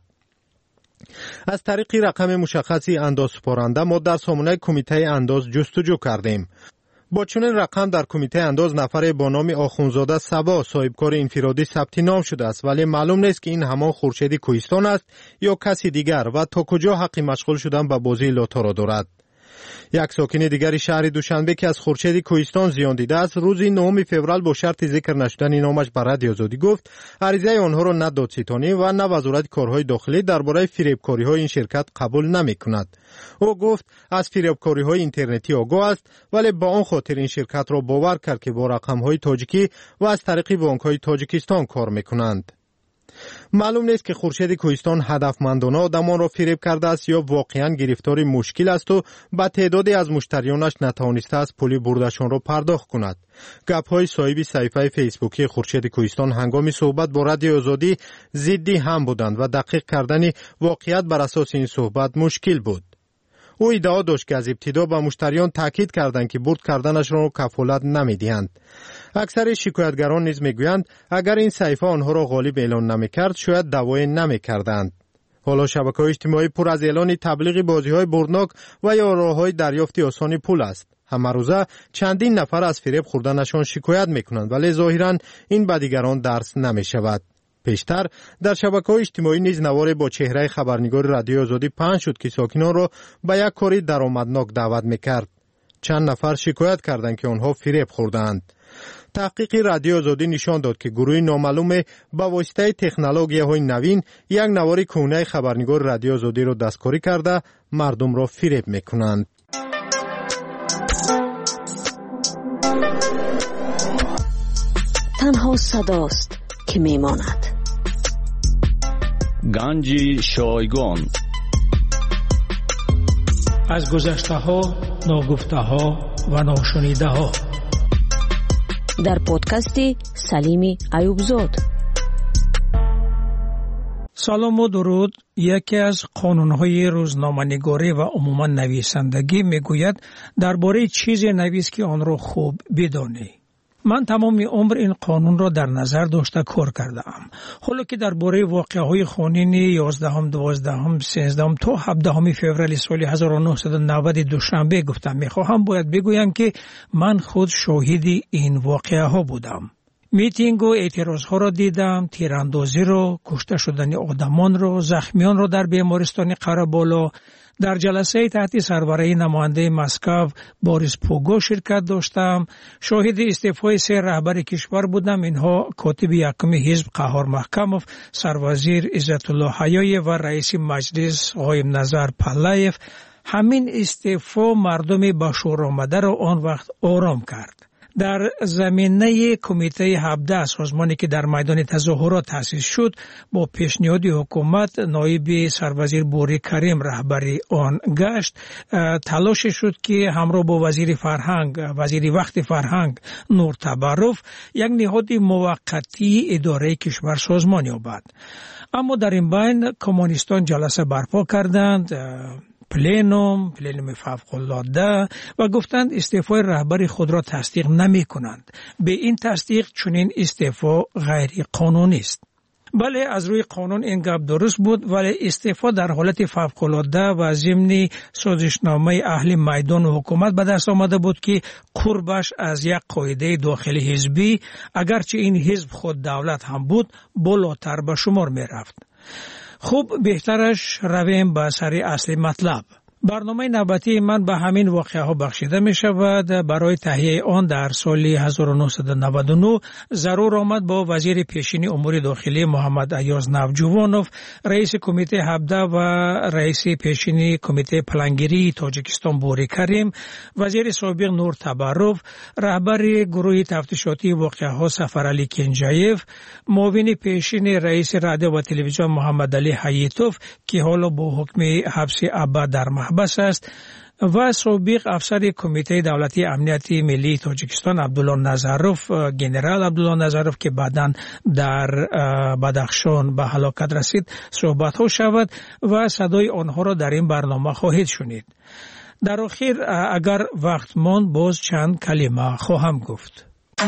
از طریق رقم مشخصی اندازه‌سپارنده ما در سامانه کمیته انداز جستجو کردیم. با چنین رقم در کمیته انداز نفر با نام آخوندزاده صبا صاحب کار انفرادی ثبت نام شده است، ولی معلوم نیست که این همان خورشید کوهستان است یا کسی دیگر و تا کجا حق مشغول شدن به بازی لاتو را دارد. یک ساکن دیگری شهر دوشنبه که از خورشید کوهستان زیان دیده است، روز نهم فوریه با شرط ذکر نشدن نامش بر رادیو آزادی گفت عریضه آنها را نه دادستانی و نه وزارت کارهای داخلی درباره فریبکاری‌های این شرکت قبول نمی‌کند. او گفت از فریبکاری‌های اینترنتی آگاه است، ولی با آن خاطر این شرکت را باور کرد که با رقم‌های تاجیکی و از طریق بانک‌های تاجیکستان کار می‌کنند. معلوم نیست که خورشید کوهستان هدفمندانه آدمان را فریب کرده است یا واقعا گرفتار مشکل است و با تعدادی از مشتریانش نتوانسته است پولی بردشان را پرداخت کند. گپ‌های صاحب صحیفه فیسبوکی خورشید کوهستان هنگام صحبت با رادیو آزادی ضدی هم بودند و دقیق کردن واقعیت بر اساس این صحبت مشکل بود. او ادعا داشت که از ابتدا به مشتریان تاکید کردند که برد کردنش را کفالت نمی‌دهند. اکثر شکایتگران نیز میگویند اگر این صحیفه آنها را غالب اعلان نمی‌کرد شاید دعوی نمی‌کردند. حالا شبکه‌های اجتماعی پر از اعلان تبلیغ بازی‌های بردناک و یا راه‌های دریافت آسان پول است. همه روزه چندین نفر از فریب خوردنشان شکایت می‌کنند، ولی ظاهراً این به دیگران درس نمی‌شود. پیشتر در شبکه‌های اجتماعی نیز نوار با چهره خبرنگار رادیو آزادی پنج شد که ساکنان را به یک کاری درآمدناک دعوت می‌کرد. چند نفر شکایت کردند که آنها فریب خوردند. تحقیق رادیو آزادی نشان داد که گروه نامعلوم با واسطه تکنولوژی‌های نوین یک نوار کهنه خبرنگار رادیو آزادی را دستکاری کرده مردم را فریب می‌کنند. تنها صداست که میماند. گنج شایگان از گذشته ها، ناگفته ها و ناشنیده ها در پادکست سلیم ایوبزاد. سلام و درود. یکی از قانون‌های روزنامه‌نگاری و عموما نویسندگی میگوید درباره چیزی نویس که آن را خوب بدانی. من تمام عمر این قانون را در نظر داشته کار کردم. حالا که درباره واقعه‌های خونین یازدهم، دوازدهم، سیزدهم تا هفدهم فوریه سال هزار و نهصد و نود دوشنبه گفتم میخواهم باید بگویم که من خود شاهد این واقعه‌ها بودم. میتینگ و اعتراضها را دیدم، تیراندازی را، کشته شدن آدمان را، زخمیان را در بیمارستان قره‌بالا. در جلسه تحت سربرای نماینده مسکو باریس پوگو شرکت داشتم. شاهد استعفای سه رهبر کشور بودم. اینها کاتب یکم حزب قهار محکموف، سروازیر عزت الله حیای و رئیس مجلس آقای نظر پلایف. همین استعفا مردم با شور آمده را آن وقت آرام کرد. در زمینه کمیته هفده سازمانی که در میدان تظاهرات تأسیس شد با پیشنهاد حکومت نایب سروزیر بوری کریم رهبری آن گشت، تلاش شد که همراه با وزیر فرهنگ وزیر وقت فرهنگ نور تبرف یک نهاد موقتی اداره کشور سازمان یابد. اما در این بین کمونیستان جلسه برپا کردند، پلنوم پلنوم فوق‌العاده، و گفتند استعفای رهبری خود را تصدیق نمی کنند. به این تصدیق چنین استعفا غیر قانونی است. بله، از روی قانون این گپ درست بود، ولی استعفا در حالت فوق‌العاده و ضمن سازشنامه اهل میدان و حکومت به دست آمده بود که قربش از یک قاعده داخلی حزبی، اگرچه این حزب خود دولت هم بود، بالاتر به شمار می رفت. خوب، بهترش رویم به سر اصل مطلب. برنامه نوبتی من به همین واقعه ها بخشیده می شود. برای تهیه آن در سال هزار و نهصد و نود و نه ضرور آمد با وزیر پیشین امور داخلی محمد ایاز نوجوانوف، رئیس کمیته هفده و رئیس پیشین کمیته پلانگیری تاجیکستان بوری کریم، وزیر سابق نور تبرف، رهبر گروه تفتیشاتی واقعه ها سفرعلی کنجایف، معاون پیشین رئیس رادیو و تلویزیون محمد علی حییتوف که حالا با حکم حبس ابد در محبس است، و سابق افسر کمیته دولتی امنیت ملی تاجیکستان عبدالله نظروف، گنرال عبدالله نظروف که بعداً در بدخشان به هلاکت رسید صحبت ها شود و صدای آنها را در این برنامه خواهید شنید. در آخر اگر وقت ماند باز چند کلمه خواهم گفت.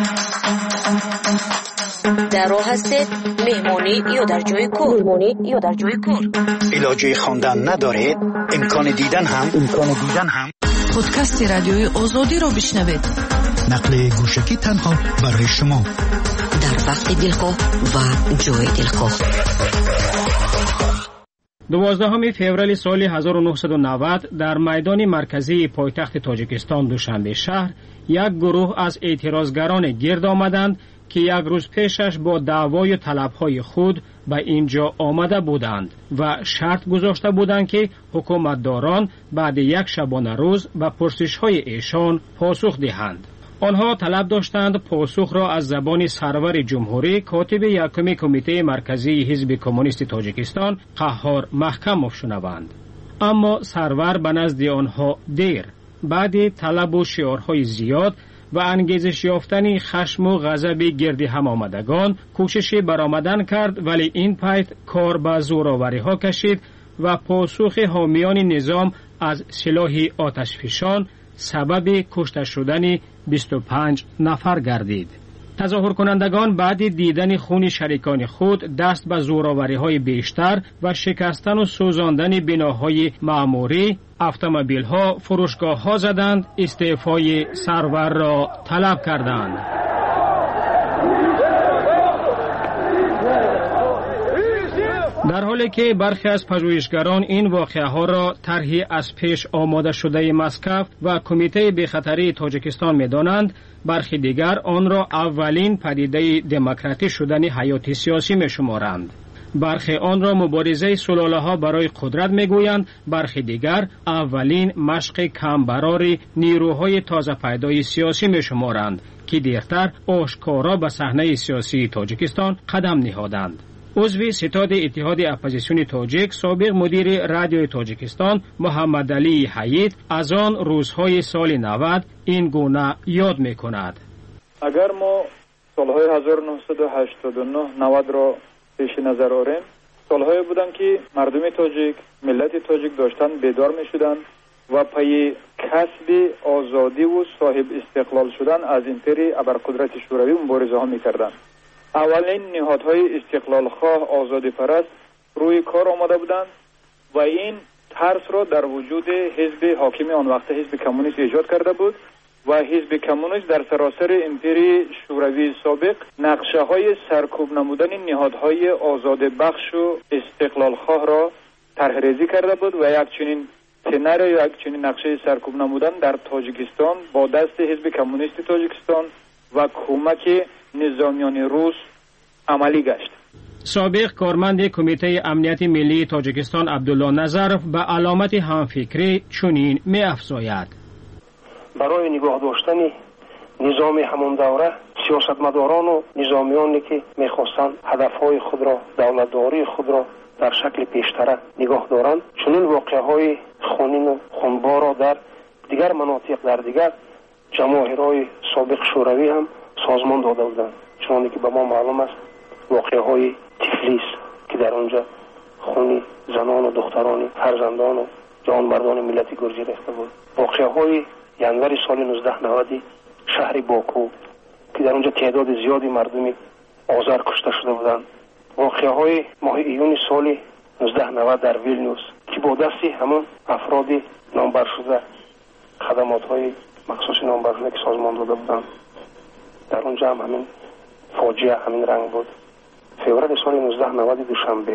در راه هستید، مهمانی یا در جای کار مهمانی یا در جای کار علاجه خواندن ندارید، امکان دیدن هم امکان دیدن هم پادکست رادیوی آزادی را بشنوید. نقل گوشکی تنها برای شما در وقت دلخواه و جای دلخواه. دوازدهم فوریه سال هزار و نهصد و نود در میدان مرکزی پایتخت تاجیکستان دوشنبه شهر یک گروه از اعتراضگران گرد آمدند که یک روز پیشش با دعوای طلبهای خود به اینجا آمده بودند و شرط گذاشته بودند که حکومتداران بعد یک شبانه روز به پرسش‌های ایشان پاسخ دهند. آنها طلب داشتند پاسخ را از زبان سرور جمهوری کاتب یکم کمیته مرکزی حزب کمونیست تاجیکستان قهار محکم شنوند. اما سرور به نزد آنها دیر بعد طلب و شعارهای زیاد و انگیزش یافتن خشم و غضب گرد هم آمدگان کوششی برآمدن کرد، ولی این پایت کار به زورآوری ها کشید و پاسخ حامیان نظام از سلاح آتشفشان سبب کشته شدن بیست و پنج نفر گردید. تظاهر کنندگان بعد دیدن خون شریکان خود دست به زورآوری های بیشتر و شکستن و سوزاندن بناهای معموری، اتومبیل ها، فروشگاه ها زدند، استعفای سرور را طلب کردند. در حالی که برخی از پژوهشگران این واقعه ها را طرحی از پیش آماده شده مسکو و کمیته بی‌خطری تاجیکستان می‌دانند، برخی دیگر آن را اولین پدیده دموکراتی شدن حیات سیاسی می‌شمارند. برخی آن را مبارزه سلاله‌ها برای قدرت می‌گویند، برخی دیگر اولین مشق کمبرار نیروهای تازه پیدای سیاسی می‌شمارند که دیرتر آشکارا به صحنه سیاسی تاجیکستان قدم نهادند. عضو ستاد اتحاد اپوزیسیون تاجیک، سابق مدیر رادیوی تاجیکستان محمد علی حیید از آن روزهای سال نود این گونه یاد می‌کند. اگر ما سالهای هزار و نهصد و هشتاد و نه نود را پیش نظر آوریم، سالهایی بودند که مردم تاجیک، ملت تاجیک داشتن بیدار می‌شدند و پای کسب آزادی و صاحب استقلال شدن از امپری ابرقدرت شوروی مبارزه ها می‌کردند. اولین نهادهای استقلال خواه آزادی پرست روی کار آمده بودند و این ترس را در وجود حزب حاکم آن وقت حزب کمونیست ایجاد کرده بود و حزب کمونیست در سراسر امپری شوروی سابق نقشه های سرکوب نمودن نهادهای آزاد بخش و استقلال خواه را طرحریزی کرده بود و یک چنین تنر یا یک چنین نقشه سرکوب نمودن در تاجیکستان با دست حزب کمونیست تاجیکستان و کمک نظامیان روس عملی گشت. سابق کارمند کمیته امنیت ملی تاجیکستان عبدالله نظرف به علامت همفکری چنین می افزاید: برای نگاه داشتن نظام همون دوره سیاستمداران و نظامیانی که میخواستند هدفهای خود را، دولتداری خود را در شکل پیشتره نگاه دارند، چنین واقعهای خونین و خونبار را در دیگر مناطق، در دیگر جماهیرهای سابق شوروی هم سازمان داده بودند. چنانکه که به ما معلوم است واقعهای تفلیس که در آنجا خون زنان و دختران، فرزندان و جوانمردان ملت گرجی ریخته بود. واقعهای ینور سال نوزده نود شهر باکو که در اونجا تعداد زیادی مردمی آذر کشته شده بودند. واقعهای ماه ایون سال نوزده نود در ویلنیوس که با دستی همون افراد نامبر شده خدمات‌های مخصوص نامبر شده که سازمان داده بودند، در اونجا هم همین فاجعه همین رنگ بود. فوریه سال نوزده نود دوشنبه.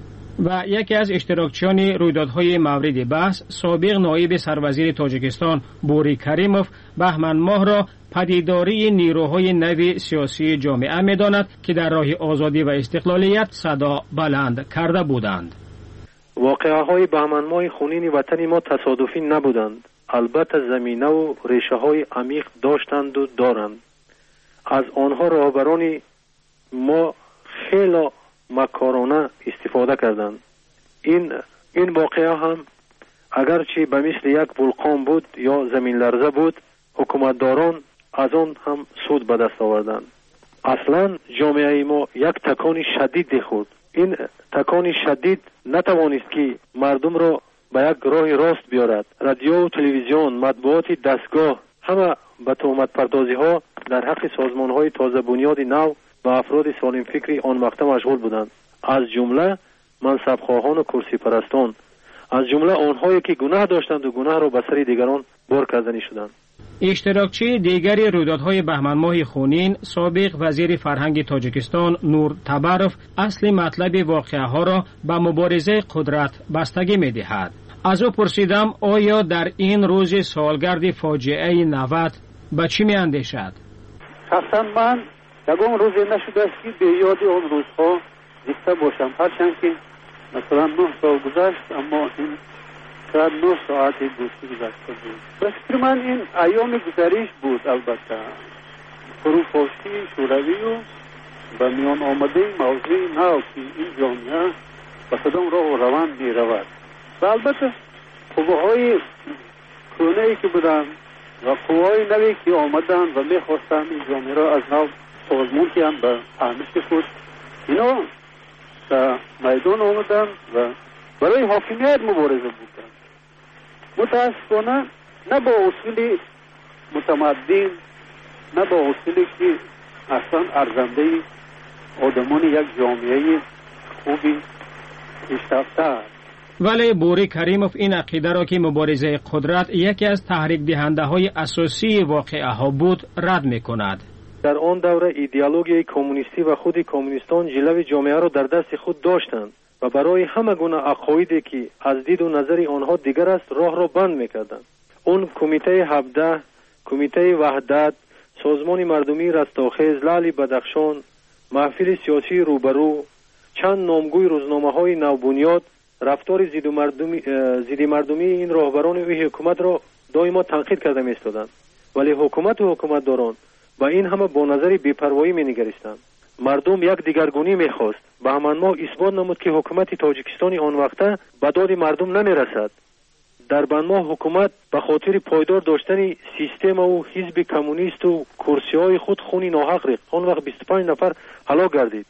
و یکی از اشتراکچیان رویدادهای مورد بحث، سابق نایب سروزیر تاجیکستان بوری کریموف بهمن ماه را پدیداری نیروهای نو سیاسی جامعه می‌داند که در راه آزادی و استقلالیت صدا بلند کرده بودند. واقعه‌های بهمن ماه خونین وطن ما تصادفی نبودند. البته زمینه و ریشه‌های عمیق داشتند و دارند. از آنها راهبران ما خیلی مکارانه استفاده کردند. این این واقعه هم اگرچه به مثل یک ولکان بود یا زمین لرزه بود، حکومتداران از آن هم سود به دست آوردند. اصلا جامعه ما یک تکان شدید خورد. این تکان شدید نتوانست که مردم را به یک راه راست بیارد. رادیو و تلویزیون، مطبوعات دستگاه همه به تهمت پردازی ها در حق سازمان های تازه بنیاد نو و افراد سالم فکری آن وقت مشغول بودند، از جمله منصب خواهان و کرسی پرستان، از جمله آنهایی که گناه داشتند و گناه را به سر دیگران بار کردنی شدند. اشتراکچی دیگری رویدادهای بهمن ماه خونین، سابق وزیر فرهنگ تاجیکستان نور تبرف اصل مطلب واقعه ها را به مبارزه قدرت بستگی می دهد. از او پرسیدم آیا در این روز سالگرد فاجعه نود به چی می اندیشد؟ شخصا من یکم روزی نشده است که به یاد آن روزها زنده باشم، هرچند که مثلا نه سال گذشت اما این شاید نه ساعت دوستی گذشته بود. به فکر من این ایام گذریش بود. البته فروپاشی شوروی و به میان آمده موضوع نو که این جامعه به کدام راه و روند می رود و البته قوه‌های کهنه‌ای که بودند و قوه‌های نوی که آمدند و می خواستند این جامعه را از نو سازمان که هم به تعمیر خود اینا در میدان آمدند و برای حاکمیت مبارزه بودند. متاسفانه نه با اصول متمدن، نه با اصولی که اصلا ارزنده آدمان یک جامعه خوبی پیشرفته است. ولی بوری کریموف این عقیده را که مبارزه قدرت یکی از تحریک دهنده های اساسی واقعه ها بود رد می کند. در آن دوره ایدئولوژی کمونیستی و خود کمونیستان جلوه جامعه را در دست خود داشتند و برای همه گونه عقایدی که از دید و نظر آنها دیگر است راه را بند میکردند. اون کمیته هفده، کمیته وحدت، سازمان مردمی رستاخیز، لعل بدخشان، محفل سیاسی روبرو، چند نامگوی روزنامه های نوبنیاد رفتار ضد مردمی ضد مردمی این راهبران و حکومت را دائما تنقید کرده می‌استادند، ولی حکومت و حکومتداران با این همه با نظر بی‌پروایی می‌نگریستند. مردم یک دیگرگونی می‌خواست. بهمن ماه اثبات نمود که حکومت تاجیکستان آن وقته به داد مردم نمی‌رسد. در بهمن ماه حکومت به خاطر پایدار داشتن سیستم و حزب کمونیست و کرسی‌های خود خونی ناحق ریخت. آن وقت بیست و پنج نفر هلاک گردید.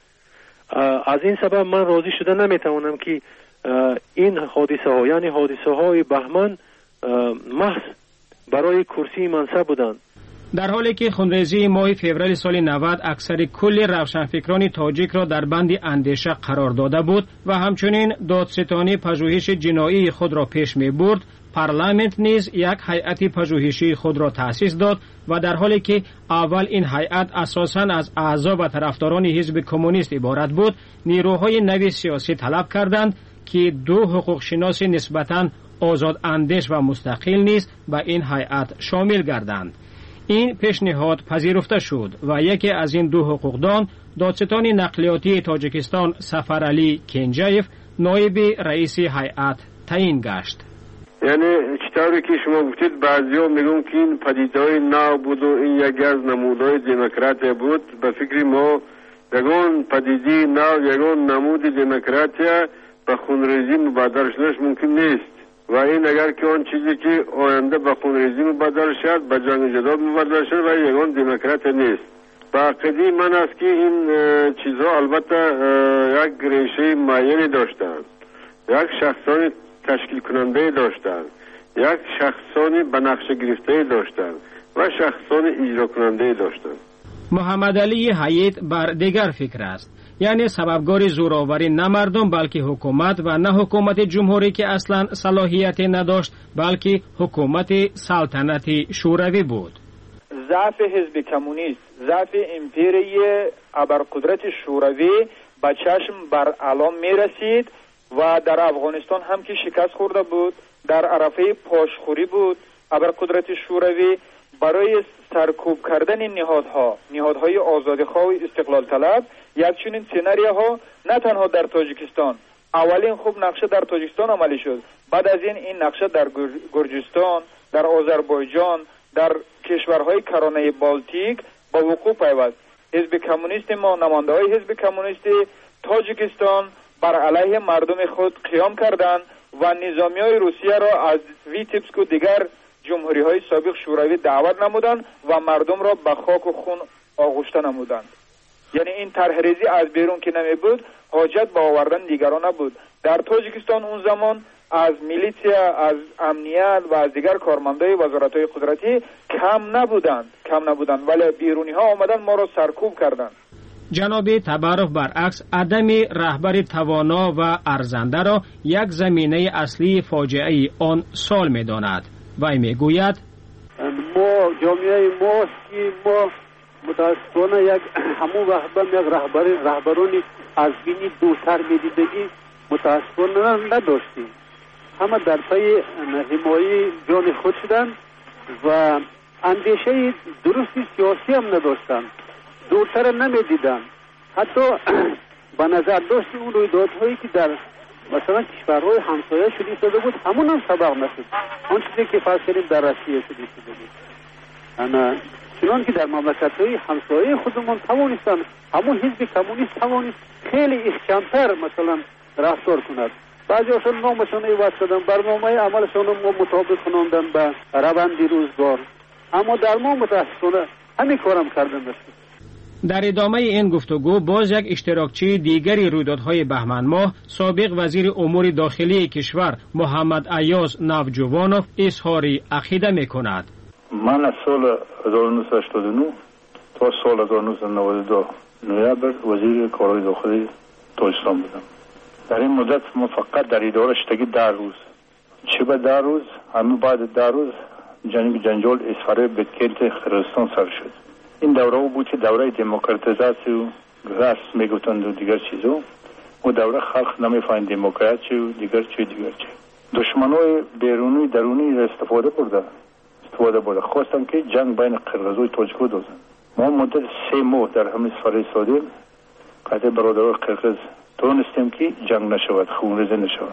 از این سبب من راضی شده نمی‌توانم که این حادثه ها یعنی حادثه های بهمن محض برای کرسی منصب بودند. در حالی که خونریزی ماه فوریه سال نود اکثر کل روشنفکران تاجیک را در بند اندیشه قرار داده بود و همچنین دادستانی پژوهش جنایی خود را پیش می برد، پارلمانت نیز یک هیئت پژوهشی خود را تأسیس داد و در حالی که اول این هیئت اساساً از اعضا و طرفداران حزب کمونیست عبارت بود، نیروهای نو سیاسی طلب کردند که دو حقوق شناس نسبتاً آزاد اندیش و مستقل نیز به این هیئت شامل گردند. این پیشنهاد پذیرفته شد و یکی از این دو حقوقدان دادستان نقلیاتی تاجیکستان سفرعلی کنجایف نایب رئیس هیئت تعیین گشت. یعنی چطوری که شما گفتید بعضیا میگن که این پدیده‌های نو بود و این یکی از نمودهای دموکراسی بود. به فکر ما یگان پدیده نو یگان نمود دموکراسی به خونریزی مبادله شدنش ممکن نیست و این اگر که آن چیزی که آینده به خونریزی مبادله شد به جنگ جدا مبادله شد و یگان دموکراسی نیست. با عقیده من است که این چیزها البته یک ریشه معینی داشتند، یک شخصانی تشکیل کننده داشتند، یک شخصانی به نقشه گرفته داشتند و شخصانی اجرا کننده داشتند. محمد علی حیات بر دیگر فکر است، یعنی سببگار زورآوری نه مردم بلکه حکومت و نه حکومت جمهوری که اصلا صلاحیت نداشت بلکه حکومت سلطنتی شوروی بود. ضعف حزب کمونیست، ضعف امپیری ابرقدرت شوروی به چشم بر علام می رسید و در افغانستان هم که شکست خورده بود، در عرفه پاشخوری بود. ابرقدرت شوروی برای سرکوب کردن نهادها، نهادهای آزادیخواه و استقلال طلب، یک چنین سناریوها نه تنها در تاجیکستان، اولین خوب نقشه در تاجیکستان عملی شد، بعد از این این نقشه در گرجستان، در آذربایجان، در کشورهای کرانه بالتیک با وقوع پیوست. حزب کمونیست ما، نماینده‌های حزب کمونیست تاجیکستان بر علیه مردم خود قیام کردند و نظامیای روسیه را از ویتبسک و دیگر جمهوری های سابق شوروی دعوت نمودند و مردم را به خاک و خون آغشته نمودند. یعنی این طرحریزی از بیرون که نمی بود، حاجت به آوردن دیگران نبود. در تاجیکستان اون زمان از میلیسیا، از امنیت و از دیگر کارمندای وزارت‌های قدرتی کم نبودند کم نبودند ولی بیرونی ها آمدن ما را سرکوب کردند. جناب تبارف برعکس عدم رهبر توانا و ارزنده را یک زمینه اصلی فاجعه آن سال می داند. وی می گوید ما جامعه ماست که ما متاسفانه یک همون وقت یک رهبر رهبرانی از بینی دوتر میدیدگی متاسفانه نداشتیم. همه در پای حمایت جان خود شدند و اندیشه درستی سیاسی هم نداشتند، دورتر نمیدیدند. حتی به نظر داشت اون رویدادهایی که در مثلا کشورهای همسایه شده شده بود همون هم سبق نشد. آن چیزی که فرض کردیم در روسیه شده شده بود، انا چنان که در مملکت‌های همسایه خودمون توانستند همون حزب کمونیست توانست خیلی احکام‌تر مثلا رفتار کند. بعضی هاشون نامشون عوض کردن، برنامه عملشون رو مطابق کناندن به روند روزگار، اما در ما متاسفانه همین کارم کردن است. در ادامه این گفتگو باز یک اشتراکچی دیگری رویدادهای بهمن ماه سابق وزیر امور داخلی کشور محمد ایاز نوجوانوف اظهار عقیده می‌کند. من از سال هزار و نهصد و هشتاد و نه تا سال هزار و نهصد و نود و دو نوامبر وزیر کارهای داخلی تاجیکستان بودم. در این مدت ما فقط در اداره شدگی ده روز، چه به ده روز همه بعد ده روز جنگ جنجال اسفاره بکنت قرقیزستان سر شد. این دوره بود که دوره دموکراتیزاسی و راست میگفتند و دیگر چیزو و دوره خلق نمیفهمید دموکراسی و دیگر چی دیگر چی. دشمنای بیرونی درونی استفاده برده استفاده برده خواستن که جنگ بین قرقیز و تاجیک دوزن. ما مدت سه ماه در همین سفر سادیم قطع برادران قرقیز تونستیم که جنگ نشود، خونریزی نشود.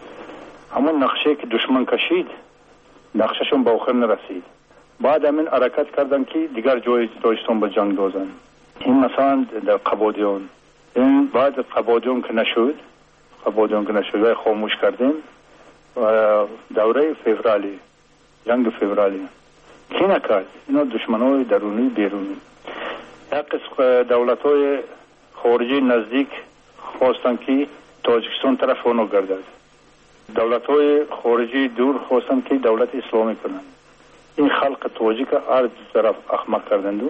همون نقشه که دشمن کشید نقشهشون با آخر نرسید. بعد همین حرکت کردن که دیگر جای تاجیکستان به جنگ دوزن. این مثلا در قبادیان، این بعد قبادیان که نشد قبادیان که نشد خاموش کردیم و دوره فوریه جنگ فوریه کی نکرد؟ اینا دشمنای درونی بیرونی. یک قسم دولت‌های خارجی نزدیک خواستن که تاجیکستان طرف اونو گردد. دولت‌های خارجی دور خواستن که دولت اسلامی کنند. این خلق تاجیک هر طرف احمق کردند و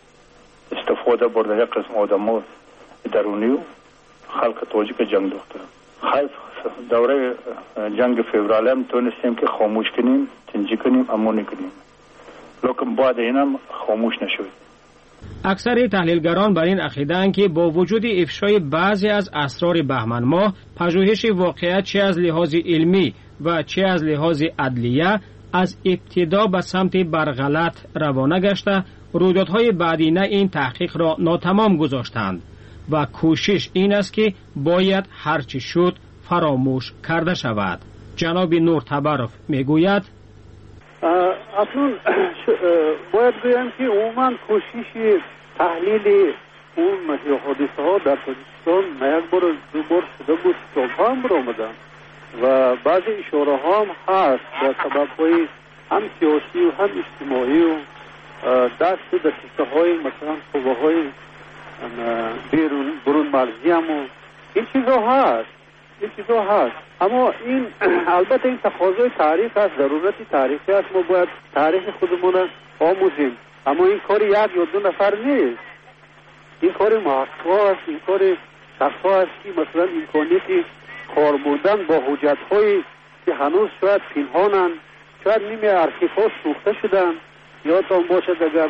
استفاده برده یک قسم آدم‌ها درونی و خلق تاجیک جنگ دوخته. خیلی دوره جنگ فوریه هم تونستیم که خاموش کنیم، تنجی کنیم، امانی کنیم. لیکن بعد اینم خاموش نشد. اکثر تحلیلگران بر این عقیده‌اند که با وجود افشای بعضی از اسرار بهمن ماه، پژوهش واقعیت چه از لحاظ علمی و چه از لحاظ عدلیه از ابتدا به سمت برغلط روانه گشته رویدادهای بعدینه این تحقیق را ناتمام گذاشتند و کوشش این است که باید هرچی شد فراموش کرده شود. جناب نور تبرف میگوید اصلا باید بگویم که عموما کوشش تحلیل اون حادثه ها در تاجیکستان نه یک بار دو بار شده بود، کتاب هم برآمدن و بعضی اشاره ها هم هست به سبب های هم سیاسی و هم اجتماعی و دست دسته های مثلا قوه های بیرون برون مرزی هم و این چیزا هست این چیزا هست اما این البته این تقاضای تاریخ هست، ضرورت تاریخی هست، ما باید تاریخ خودمون آموزیم، اما این کار یک یا دو نفر نیست، این کار محقق است، این کار شخصا است که مثلا امکانیت کار بردن با حجت هایی که هنوز شاید پنهانن، شاید نیمه ارشیف ها سوخته شدن، یادتان باشد اگر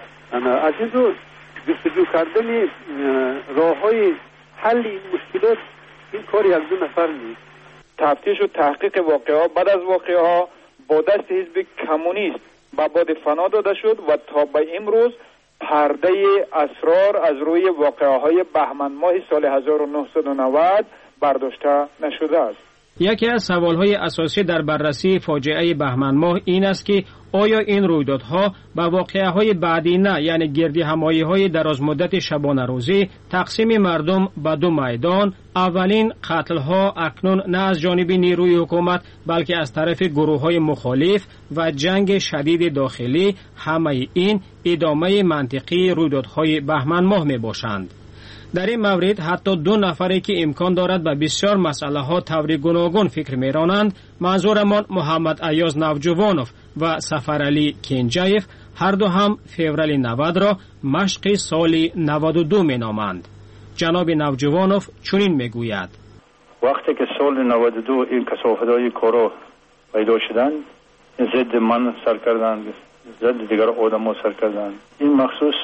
از این دو جستجو کردن راه های حل این مشکلات این کار یک دو نفر نیست. تفتیش و تحقیق واقعه ها بعد از واقعه ها با دست حزب کمونیست به باد فنا داده شد و تا به امروز پرده اسرار از روی واقعه های بهمن ماه سال هزار و نهصد و نود برداشته نشده است. یکی از سوالهای اساسی در بررسی فاجعه بهمن ماه این است که آیا این رویدادها به واقعه‌های بعدی نه، یعنی گردی همایی‌های درازمدت شبانه روزی، تقسیم مردم به دو میدان، اولین قتل‌ها اکنون نه از جانب نیروی حکومت بلکه از طرف گروه‌های مخالف و جنگ شدید داخلی، همه این ادامه منطقی رویدادهای بهمن ماه میباشند. در این مورد حتی دو نفری که امکان دارد به بسیار مسئله ها طور گوناگون فکر میرانند، منظورمان محمد ایاز نوجوانوف و سفرعلی کنجایف، هر دو هم فوریه نود را مشق سال نود و دو می نامند. جناب نوجوانوف چنین میگوید: وقتی که سال نود و دو این کثافت‌های کارا پیدا شدند، ضد من سر کردند، ضد دیگر آدم‌ها سر کردند. این مخصوص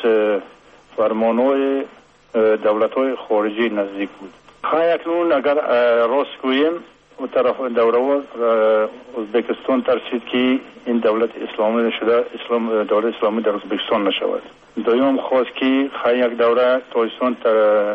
فرمان‌های دولت‌های خارجی نزدیک بود. خواهی اکنون اگر راست گوییم و طرف دوره ازبکستان ترسید که این دولت اسلامی شده، اسلام دولت اسلامی در ازبکستان نشود. دویم خواست که خواهی یک دوره تاجیکستان تر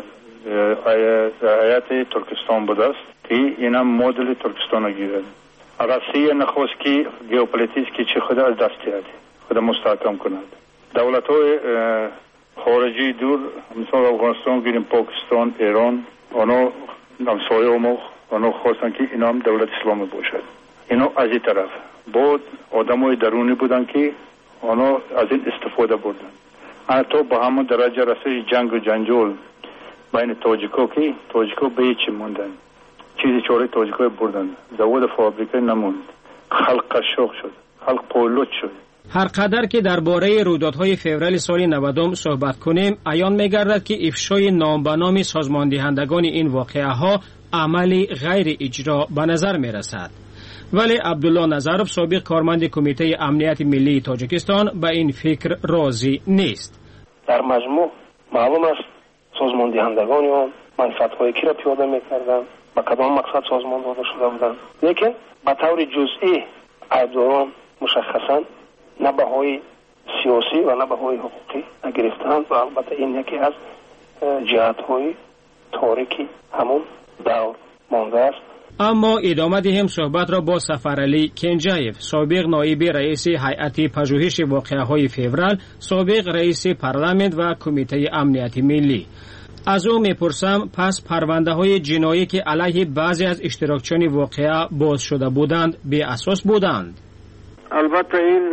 هیئت ترکستان بود است که این هم مدل ترکستان گیرد. روسیه نخواست که ژئوپلیتیک که چه خود از دست دهد، خود مستحکم کند. دولت‌های خارجی دور مثلا افغانستان گیریم، پاکستان، ایران، آنها همسایه ما آنها خواستن که اینا هم دولت اسلامی باشد. اینا از این طرف بود آدمای درونی بودن که آنها از این استفاده بردن. حتی با همون درجه رسید جنگ و جنجال بین تاجیکا که تاجیکا به هیچ موندن، چیزی چاره تاجیکا بردن، زواد فابریکه نموند، خلق قشاق شد، خلق پولوت شد. هر قدر که درباره رویدادهای فوریه سال نود صحبت کنیم، عیان می‌گردد که افشای نام به نام سازماندهندگان این واقعه‌ها عملی غیر اجرا به نظر می‌رسد. ولی عبدالله نظرов سابق کارمند کمیته امنیت ملی تاجیکستان به این فکر راضی نیست. در مجموع معلوم است سازماندهندگان آن منفعت‌های کی را پیاده می‌کردند، با کدام مقصد سازمان داده شده بودند، لیکن به طور جزئی عیبداران مشخصاً نه بهای سیاسی و نه بهای حقوقی گرفتند و البته این یکی از جهت‌های تاریکی همون دور مانده است. اما ادامه دهیم صحبت را با سفرعلی کنجایف، سابق نایب رئیس هیئت پژوهش واقعه‌های فوریه، سابق رئیس پارلمان و کمیته امنیت ملی. از او میپرسم پس پرونده های جنایی که علیه بعضی از اشتراکچیان واقعه باز شده بودند به اساس بودند؟ البته این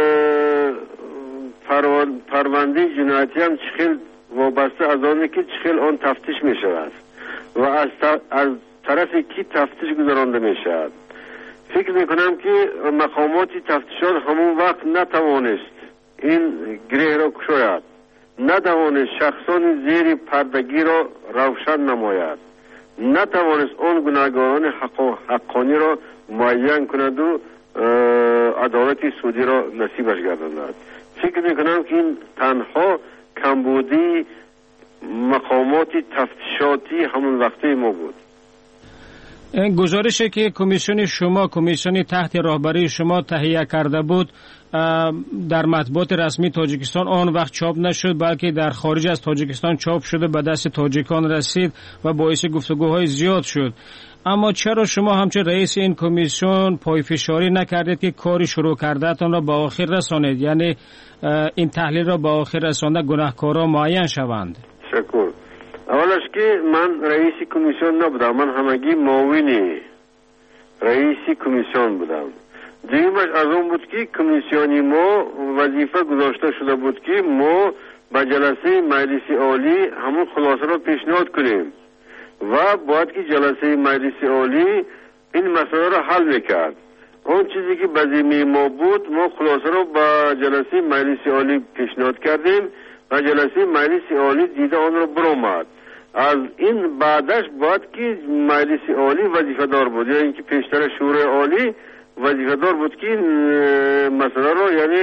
پرونده جنایتی هم چخیل وابسته از آنه که چخیل آن تفتیش می شود و از, از طرف کی تفتیش گذرانده می شود. فکر می کنم که مقامات تفتیشات همون وقت نتوانست این گره را کشاید، نتوانست شخصان زیر پردگی را روشن نماید، نتوانست آن گناهکاران حق حقانی را معین کند و عدالت سودی را نصیبش گرداند. فکر میکنم که این تنها کمبودی مقامات تفتیشاتی همون وقتی ما بود. گزارشی که کمیسیون شما کمیسیون تحت راهبری شما تهیه کرده بود در مطبوعات رسمی تاجیکستان آن وقت چاپ نشد، بلکه در خارج از تاجیکستان چاپ شده به دست تاجیکان رسید و باعث گفتگوهای زیاد شد. اما چرا شما همچون رئیس این کمیسیون پایفشاری نکردید که کاری شروع کردهتان را به آخر رسانید، یعنی این تحلیل را به آخر رسانده گناهکارا معین شوند؟ شکر. اولش که من رئیس کمیسیون نبودم، من همگی معاون رئیس کمیسیون بودم. دیگرش از اون بود که کمیسیونی ما وظیفه گذاشته شده بود که ما به جلسه مجلس عالی همون خلاصه را پیشنهاد کنیم و باید که جلسه مجلس عالی این مسئله را حل میکرد. اون چیزی که به ذمه ما بود ما خلاصه را به جلسه مجلس عالی پیشنهاد کردیم و جلسه مجلس عالی دیده آن را برآمد. از این بعدش باید که مجلس عالی وظیفه دار بود، یعنی اینکه پیشتر شورای عالی وظیفه دار بود که مسئله را یعنی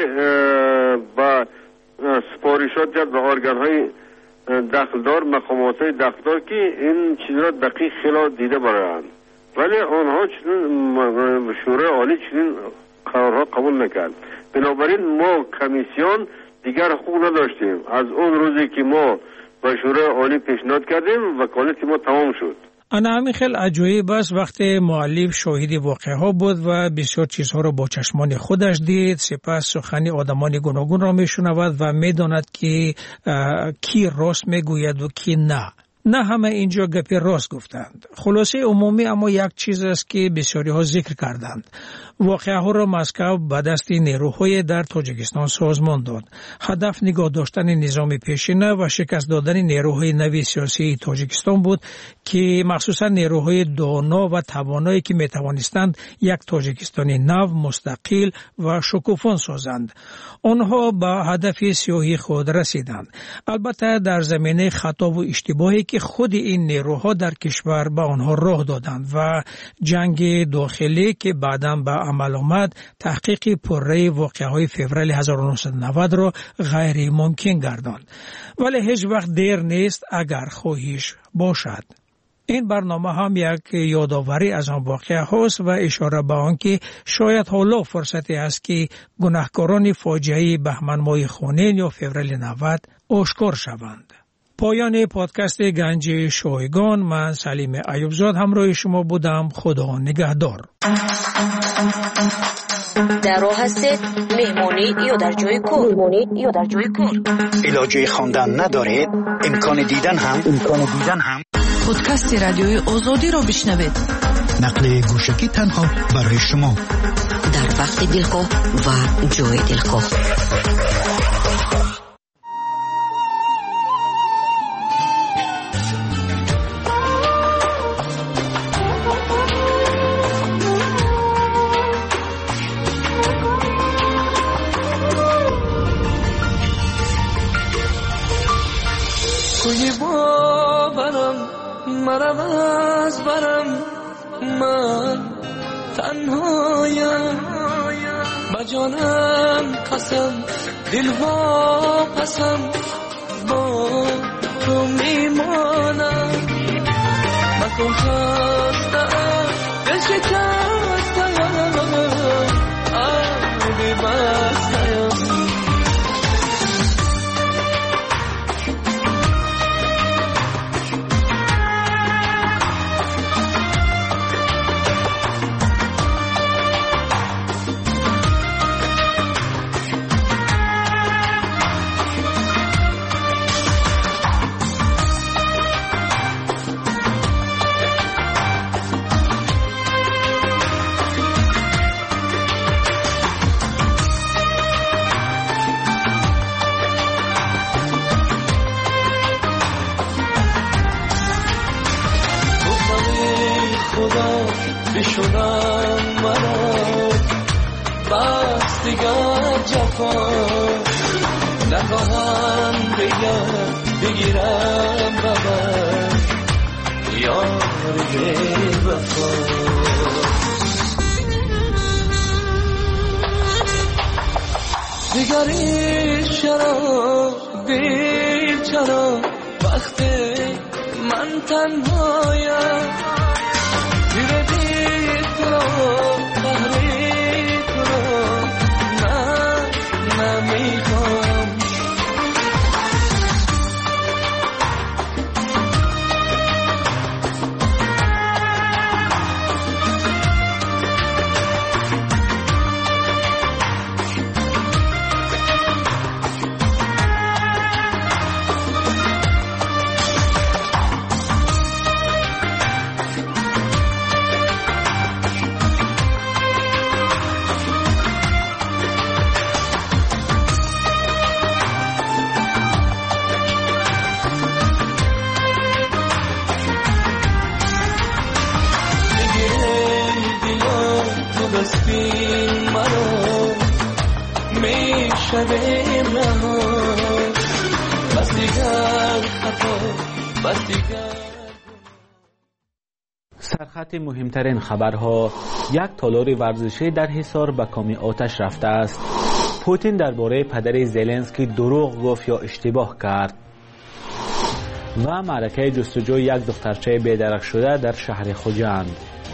با سپارشات کرد به ارگان های دخلدار، مقامات های دخلدار که این چیز را دقیق خیلی دیده برند، ولی آنها چنین شورای عالی چنین قرارها قبول نکرد. بنابراین ما کمیسیون دیگر حقوق نداشتیم. از اون روزی که ما با شورای عالی پیشنهاد کردیم وکالت ما تمام شد. انا همین خیلی عجایب است وقتی مؤلف شاهد واقعه ها بود و بسیار چیزها را با چشمان خودش دید، سپس سخنی آدمان گوناگون را میشنود و میداند که کی راست میگوید و کی نه. نه همه اینجا گپی راست گفتند. خلاصه عمومی اما یک چیز است که بسیاری ها ذکر کردند. واقعه ها را مسکو به دست نیروهای در تاجیکستان سازمان داد. هدف نگاه داشتن نظام پیشینه و شکست دادن نیروهای نوی سیاسی تاجیکستان بود که مخصوصا نیروهای دانا و توانایی که می توانستند یک تاجیکستان نو مستقل و شکوفان سازند. آنها به هدف سیاهی خود رسیدند. البته در زمینه خطا و اشتباهی که خود این نیروها در کشور به آنها راه دادند و جنگ داخلی که بعداً به عمل آمد تحقیق پرره واقعه های فوریه هزار و نهصد و نود را غیر ممکن گرداند. ولی هیچ وقت دیر نیست اگر خواهش باشد. این برنامه هم یک یادآوری از آن واقعه هاست و اشاره به آن که شاید حالا فرصتی است که گناهکاران فاجعه بهمن ماه خونین یا فوریه نود آشکار شوند. پایان پادکست گنج شایگان، من سلیم ایوبزاد همراه شما بودم. خدا نگهدار. در راه هستید مهمانی یا در جای کار؟ مهمانی یا در جای کار؟ علاجه خواندن ندارید؟ امکان دیدن هم امکان دیدن هم پادکست رادیوی آزادی را بشنوید. نقل گوشکی تنها برای شما در وقت دلخواه و جای دلخواه. کوی باورم مرم از برم، من تنهایم با جانم قسم دل وا پسم با تو میمانم. مکن خستم دل شکستم آبی بستم. بشونم مرا بس دیگر جفا نخواهم دیگر بگیرم ببر یار بی وفا. دیگری چرا بی چرا وقتی من تنهایم بستیم منو میشویم رها بس دیگر خطا بس دیگر. سرخط مهمترین خبرها: یک تالار ورزشی در حصار به کام آتش رفته است. پوتین درباره پدر زلنسکی دروغ گفت یا اشتباه کرد. و معرکه جستجوی یک دخترچه بیدرق شده در شهر خوجند.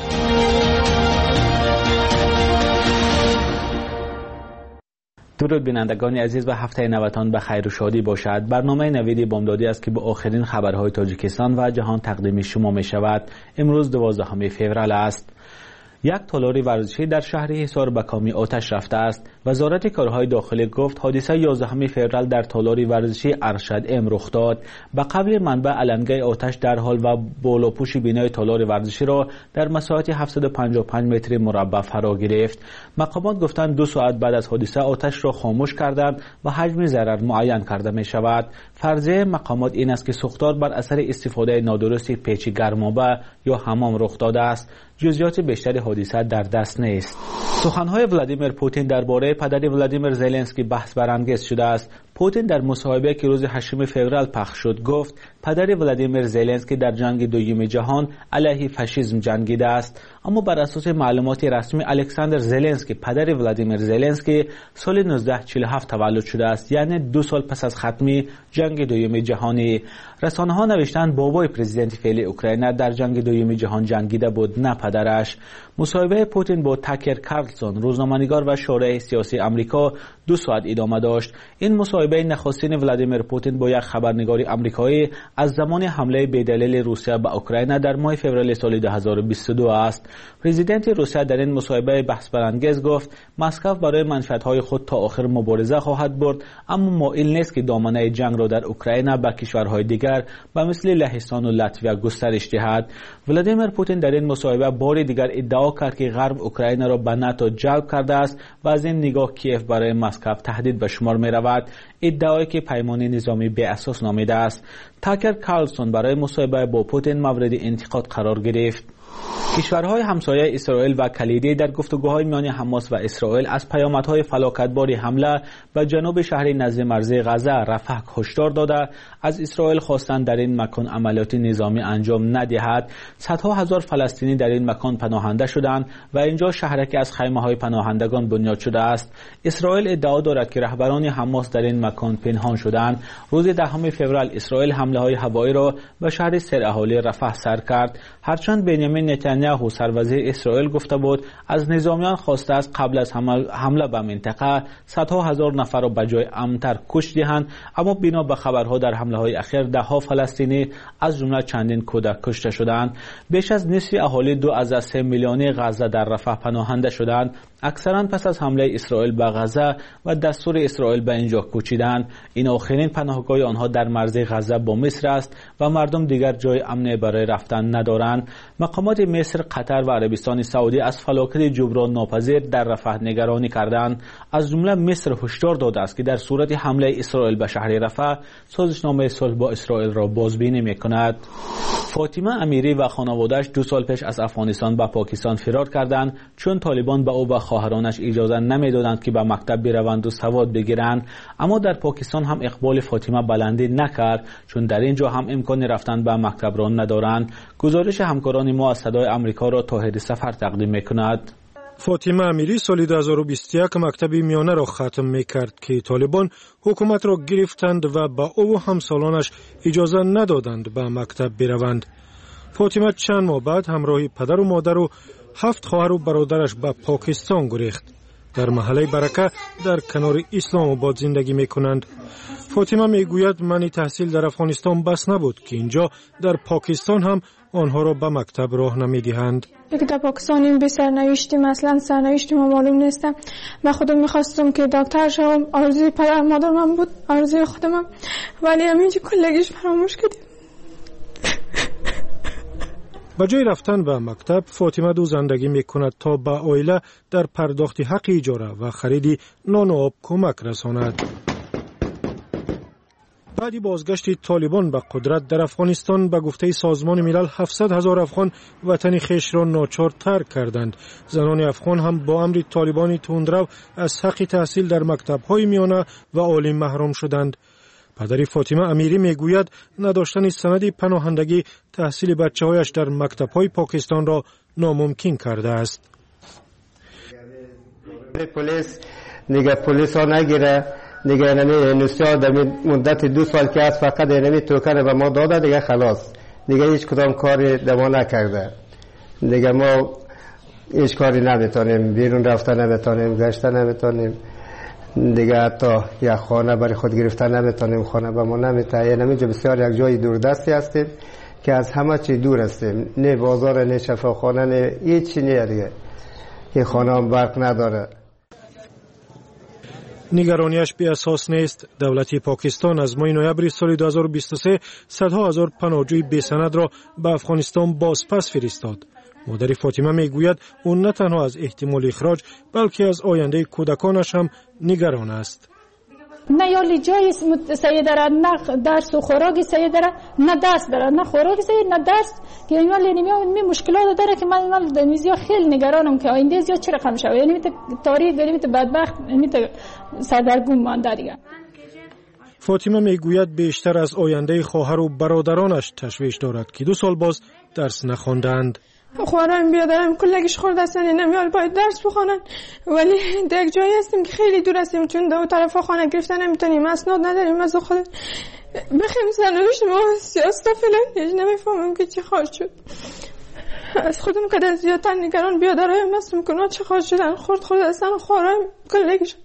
درود بینندگان عزیز و هفته نوتان به خیر و شادی باشد. برنامه نوید بامدادی است که با آخرین خبرهای تاجیکستان و جهان تقدیم شما می شود. امروز دوازدهم فوریه است. یک تالار ورزشی در شهر حصار به کام آتش رفته است. وزارت کارهای داخلی گفت حادثه یازدهم فوریه در تالار ورزشی ارشد ام رخ داد. به قبل منبع علنگه آتش در حال و بالاپوش بینای تالار ورزشی را در مساحت هفتصد و پنجاه و پنج متر مربع فرا گرفت. مقامات گفتند دو ساعت بعد از حادثه آتش را خاموش کردند و حجم ضرر معین کرده می شود. فرضیه مقامات این است که سوختار بر اثر استفاده نادرست پیچ گرمابه یا حمام رخ داده است. جزئیات بیشتر حادثه در دست نیست. سخنهای ولادیمیر پوتین درباره پدر ولادیمیر زلنسکی بحث برانگیز شده است. پوتین در مصاحبه که روز هشتم فوریه پخش شد گفت پدر ولادیمیر زلنسکی در جنگ دوم جهان علیه فاشیسم جنگیده است. اما بر اساس معلومات رسمی الکساندر زلنسکی پدر ولادیمیر زلنسکی سال نوزده چهل و هفت تولد شده است، یعنی دو سال پس از ختم جنگ دوم جهانی. رسانه ها نوشتند بابای پرزیدنت فعلی اوکراین در جنگ دوم جهان جنگیده بود، نه پدرش. مصاحبه پوتین با تاکر کارلسون روزنامه‌نگار و شارع سیاسی آمریکا دو ساعت ادامه داشت. این مصاحبه نخستین ولادیمیر پوتین با یک خبرنگار آمریکایی از زمان حمله بی‌دلیل روسیه به اوکراین در ماه فوریه سال دو هزار و بیست و دو است. پرزیدنت روسیه در این مصاحبه بحث برانگیز گفت مسکو برای منفعت‌های خود تا آخر مبارزه خواهد برد، اما مایل نیست که دامنه جنگ را در اوکراین به کشورهای دیگر به مثل لهستان و لاتویا گسترش دهد. ولادیمیر پوتین در این مصاحبه بار دیگر ادعا کرد که غرب اوکراین را به ناتو جلب کرده است و از این نگاه کیف برای مسکو تهدید به شمار می رود، ادعایی که پیمان نظامی بی اساس نامیده است. تاکر کارلسون برای مصاحبه با پوتین مورد انتقاد قرار گرفت. کشورهای همسایه اسرائیل و کلیدی در گفتگوهای میان حماس و اسرائیل از پیامدهای فلاکتبار حمله به جنوب شهر نزد مرزی غزه رفح هشدار داده از اسرائیل خواستند در این مکان عملیات نظامی انجام ندهد. صدها هزار فلسطینی در این مکان پناهنده شدند و اینجا شهرکی از خیمه‌های پناهندگان بنیاد شده است. اسرائیل ادعا دارد که رهبران حماس در این مکان پنهان شدند. روز دهم فوریه اسرائیل حمله‌های هوایی را به شهر سراحالی رفح سر کرد. هرچند بنیامین نتانیاهو سروزیر اسرائیل گفته بود از نظامیان خواسته است قبل از حمله به منطقه صدها هزار نفر را به جای امن‌تر کش دهند، اما بنا به خبرها در حمله‌های اخیر ده‌ها فلسطینی از جمله چندین کودک کشته شدند. بیش از نصف اهالی دو از سه میلیونی غزه در رفح پناهنده شدند، اکثرا پس از حمله اسرائیل به غزه و دستور اسرائیل به اینجا کوچیدند. این آخرین پناهگاه آنها در مرز غزه با مصر است و مردم دیگر جای امن برای رفتن ندارند. مقامات مصر، قطر و عربستان سعودی از فلاکت جبران ناپذیر در رفح نگرانی کردند. از جمله مصر هشدار داده است که در صورت حمله اسرائیل به شهر رفح سازشنامه صلح با اسرائیل را بازبینی می‌کند. فاطمه امیری و خانواده‌اش دو سال پیش از افغانستان به پاکستان فرار کردند چون طالبان به او و خواهرانش اجازه نمیدادند که به مکتب بروند و سواد بگیرند. اما در پاکستان هم اقبال فاطمه بلندی نکرد چون در اینجا هم امکان رفتن به مکتب را ندارند. گزارش همکاران ما از صدای آمریکا را طاهر سفر تقدیم می‌کند. فاطمه امیری سال دو هزار و بیست و یک مکتب میانه را ختم می‌کرد که طالبان حکومت را گرفتند و به او و همسالانش اجازه ندادند به مکتب بروند. فاطمه چند ماه بعد همراه پدر و مادر و هفت خواهر و برادرش به پاکستان گریخت. در محله برکه در کنار اسلام آباد زندگی می‌کنند. فاطمه میگوید منی تحصیل در افغانستان بس نبود که اینجا در پاکستان هم آنها را به مکتب راه نمیدهند. که در پاکستان این به سرنوشتی مثلا سرنوشتی ما معلوم نیستم. من خودم میخواستم که دکتر شوم، آرزوی پدر مادر من بود، آرزوی خودم، ولی همینجا کلگیش فراموش کردیم. با جای رفتن به مکتب فاطمه دو زندگی میکند تا به عائله در پرداخت حق اجاره و خرید نان و آب کمک رساند. بعد بازگشت طالبان به قدرت در افغانستان به گفته سازمان ملل هفتصد هزار افغان وطن خویش را ناچار ترک کردند. زنان افغان هم با امر طالبان تندرو از حق تحصیل در مکتب‌های میانه و عالی محروم شدند. پدر فاطمه امیری میگوید نداشتن سند پناهندگی تحصیل بچه‌هایش در مکتب‌های پاکستان را ناممکن کرده است. پلیس دیگه پلیس ها نگیره، دیگه نمی نوسیا در مدت دو سال که از فقط نمی توکن به ما داده، دیگه خلاص دیگه هیچ کدام کاری دما نکرده. دیگه ما هیچ کاری نمیتونیم، بیرون رفتن نمیتونیم، گشتن نمیتونیم، دیگه حتی یک خانه برای خود گرفتن نمیتونیم، خانه به ما نمیتونه. نمیجا بسیار یک جای دوردستی هستیم که از همه چی دور هستیم، نه بازار، نه شفاخانه، نه هیچ نه دیگه. این خانه هم برق نداره. نگرانیش بی اساس نیست. دولت پاکستان از ماه نوامبر سال دو هزار و بیست و سه صدها هزار پناهجوی بی سند را به افغانستان بازپس فرستاد. مادر فاطمه میگوید او نه تنها از احتمال اخراج بلکه از آینده کودکانش هم نگران است. نه یالی جای سایه داره، نه درس و خوراکی سایه داره، نه درس داره، نه خوراکی سایه، نه درس. که این ولی نمی مشکلات داره که من من دنیزیا خیلی نگرانم که آینده زیاد چه رقم شود. یعنی میت تاریخ داریم، میت بدبخت، میت سردرگم مانده دیگه. فاطمه میگوید بیشتر از آینده خواهر و برادرانش تشویش دارد که دو سال باز درس نخواندند. خواهرام بیادرم کلگیش خورد هستن، نمیال باید درس بخونن، ولی در جایی هستیم که خیلی دور هستیم، چون دو طرف خانه گرفتن نمیتونیم، اسناد نداریم از خود بخیم سرنوشت ما سیاستا فعلا نمیفهمم که چی خواهد شد. از خودم کده زیادتر نگران بیادرایم هستم که چی خواهد شدن، خورد خورد هستن خواهرام کلگیش.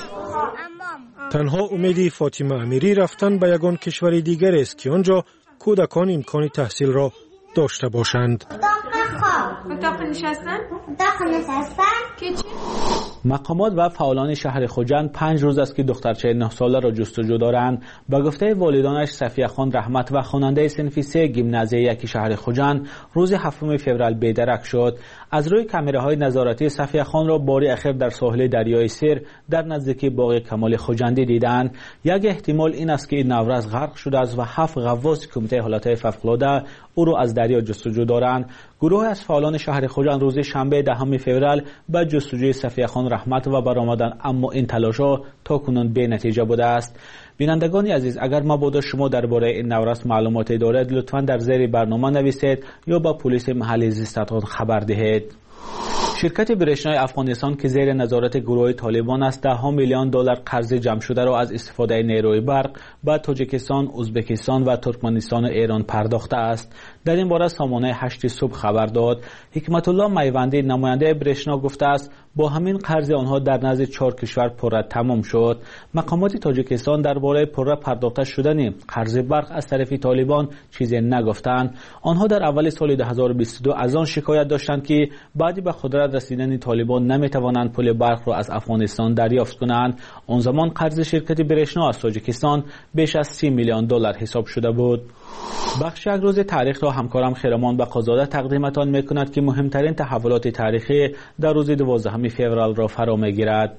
تنها امیدی فاطمه امیری رفتن به یگان کشور دیگر است که آنجا کودکان امکان تحصیل را داشته باشند. مقامات و فعالان شهر خوجند پنج روز است که دخترچه نه ساله را جستجو دارند. به گفته والدانش صفیه خان رحمت و خواننده صنف سه گیمنازیه یک شهر خوجند روز هفتم فوریه بیدرک شد. از روی کامراهای نظارتی صفیه خان را باری اخیر در ساحل دریای سیر در نزدیکی باغ کمال خوجندی دیدند. یک احتمال این است که این نورز غرق شده است و هفت غواص کمیته حالات فوق‌العاده او را از دریا جستجو دارند. گروه از فعالان شهر خوجند روز شنبه دهم فوریه به جستجوی صفیه خان رحمت و برآمدن، اما این تلاش‌ها تا کنون بی نتیجه بوده است. بینندگان عزیز، اگر مبادا شما درباره این نورس معلوماتی دارید لطفاً در زیر برنامه نویسید یا با پلیس محلی زیستان خبر دهید. شرکت برشنای افغانستان که زیر نظارت گروه طالبان است ده میلیون دلار قرض جمع شده را از استفاده نیروی برق به تاجیکستان، ازبکستان و ترکمنستان و ایران پرداخته است. در این باره سامانه هشت صبح خبر داد. حکمت الله میوندی نماینده برشنا گفته است با همین قرض آنها در نزد چهار کشور پره تمام شد. مقامات تاجیکستان درباره پره پرداخته شدن قرض برق از طرف طالبان چیزی نگفتند. آنها در اول سال دو هزار و بیست و دو از آن شکایت داشتند که بعد به قدرت رسیدن طالبان نمیتوانند پول برق را از افغانستان دریافت کنند. آن زمان قرض شرکت برشنا از تاجیکستان بیش از سی میلیون دلار حساب شده بود. بخش یک روز تاریخ را همکارم خیرمان بقازاده تقدیمتان میکند که مهمترین تحولات تاریخی در روز دوازدهم فوریه را فرا میگیرد.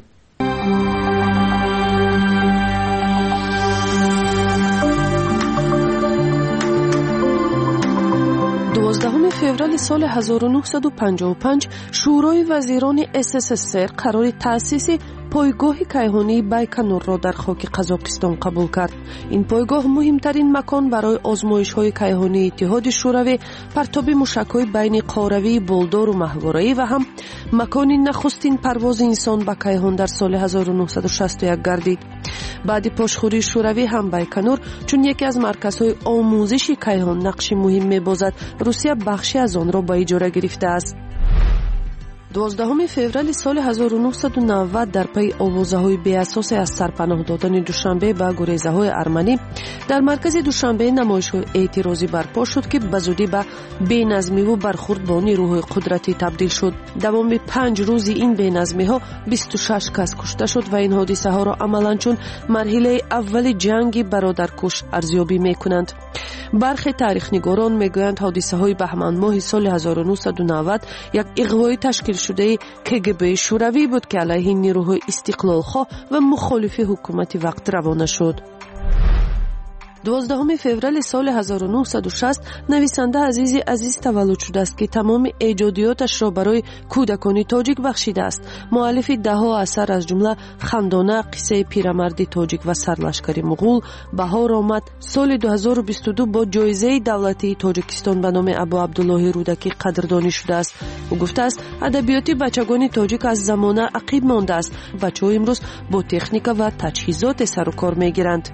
دوازدهم فوریه سال هزار و نهصد و پنجاه و پنج شورای وزیران اس اس اس ار قرار تأسیس پایگاه کیهانی بایکنور را در خاک قزاقستان قبول کرد. این پایگاه مهمترین مکان برای آزمایش‌های کیهانی اتحاد شوروی، پرتاب موشک‌های بین قاروی، بولدار و ماهواره‌ای و هم مکان نخستین پرواز انسان به کیهان در سال هزار و نهصد و شصت و یک گردید. بعد پاشخوری شوروی هم بایکنور چون یکی از مرکزهای آموزش کیهان نقش مهم می‌بازد، روسیه بخشی از آن را به اجاره گرفته است. دوازدهم فوریه سال هزار و نهصد و نود در پی آوازه‌های بی اساس از سرپناه دادن دوشنبه به گریزه‌های ارمنی در مرکز دوشنبه نمایش‌های اعتراضی برپا شد که بزودی به بی‌نظمی و برخورد با نیروهای قدرتی تبدیل شد. دوام پنج روزی این بی‌نظمی‌ها بیست و شش کس کشته شد و این حادثه‌ها را عملاً چون مرحله اول جنگ برادرکش ارزیابی می‌کنند. برخی تاریخ‌نگاران می‌گویند حادثه‌های بهمن ماه سال هزار و نهصد و نود یک اغوای تشکیل شده کگب شوروی بود که علیه نیروهای استقلال‌خواه و مخالف حکومت وقت روانه شد. دوازدهم فوریه سال هزار و نهصد و شصت نویسنده عزیز عزیز تولد شده است که تمام ایجادیاتش را برای کودکان تاجیک بخشیده است. مؤلف دهها اثر از جمله خندانه، قصه پیرمرد تاجیک و سرلشکر مغول بهار آمد. سال دو هزار و بیست و دو با جایزه دولتی تاجیکستان به نام ابو عبدالله رودکی قدردانی شده است. او گفته است ادبیات بچگان تاجیک از زمانه عقب مانده است. بچه‌ها امروز با تکنیک و تجهیزات سر و کار میگیرند.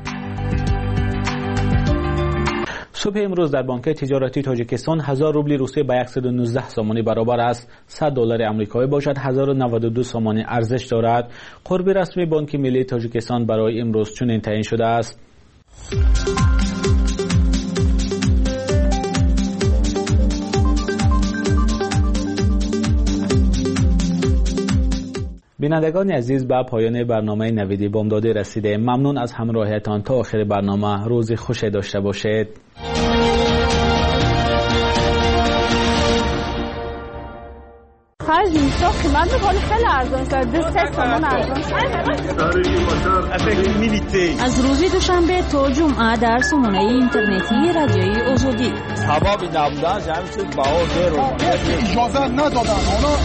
صبح امروز در بانک تجارتی تاجیکستان هزار روبل روسیه به صد و نوزده سامانی برابر است. صد دلار آمریکایی باشد هزار و نود و دو سامانی ارزش دارد. قرب رسمی بانک ملی تاجیکستان برای امروز چنین تعیین شده است. بینندگان عزیز، به پایان برنامه نویدی بامدادی رسیده. ممنون از همراهیتان. تا آخر برنامه روزی خوش داشته باشید. خرج میسا قیمت بخوری خیلی ارزان شد. دو سه سامان ارزان شد. از روز دوشنبه تا جمعه در سامانه اینترنتی رادیوی آزادی. سبب نبودن جمع شد بها زیرو. اجازه ندادن.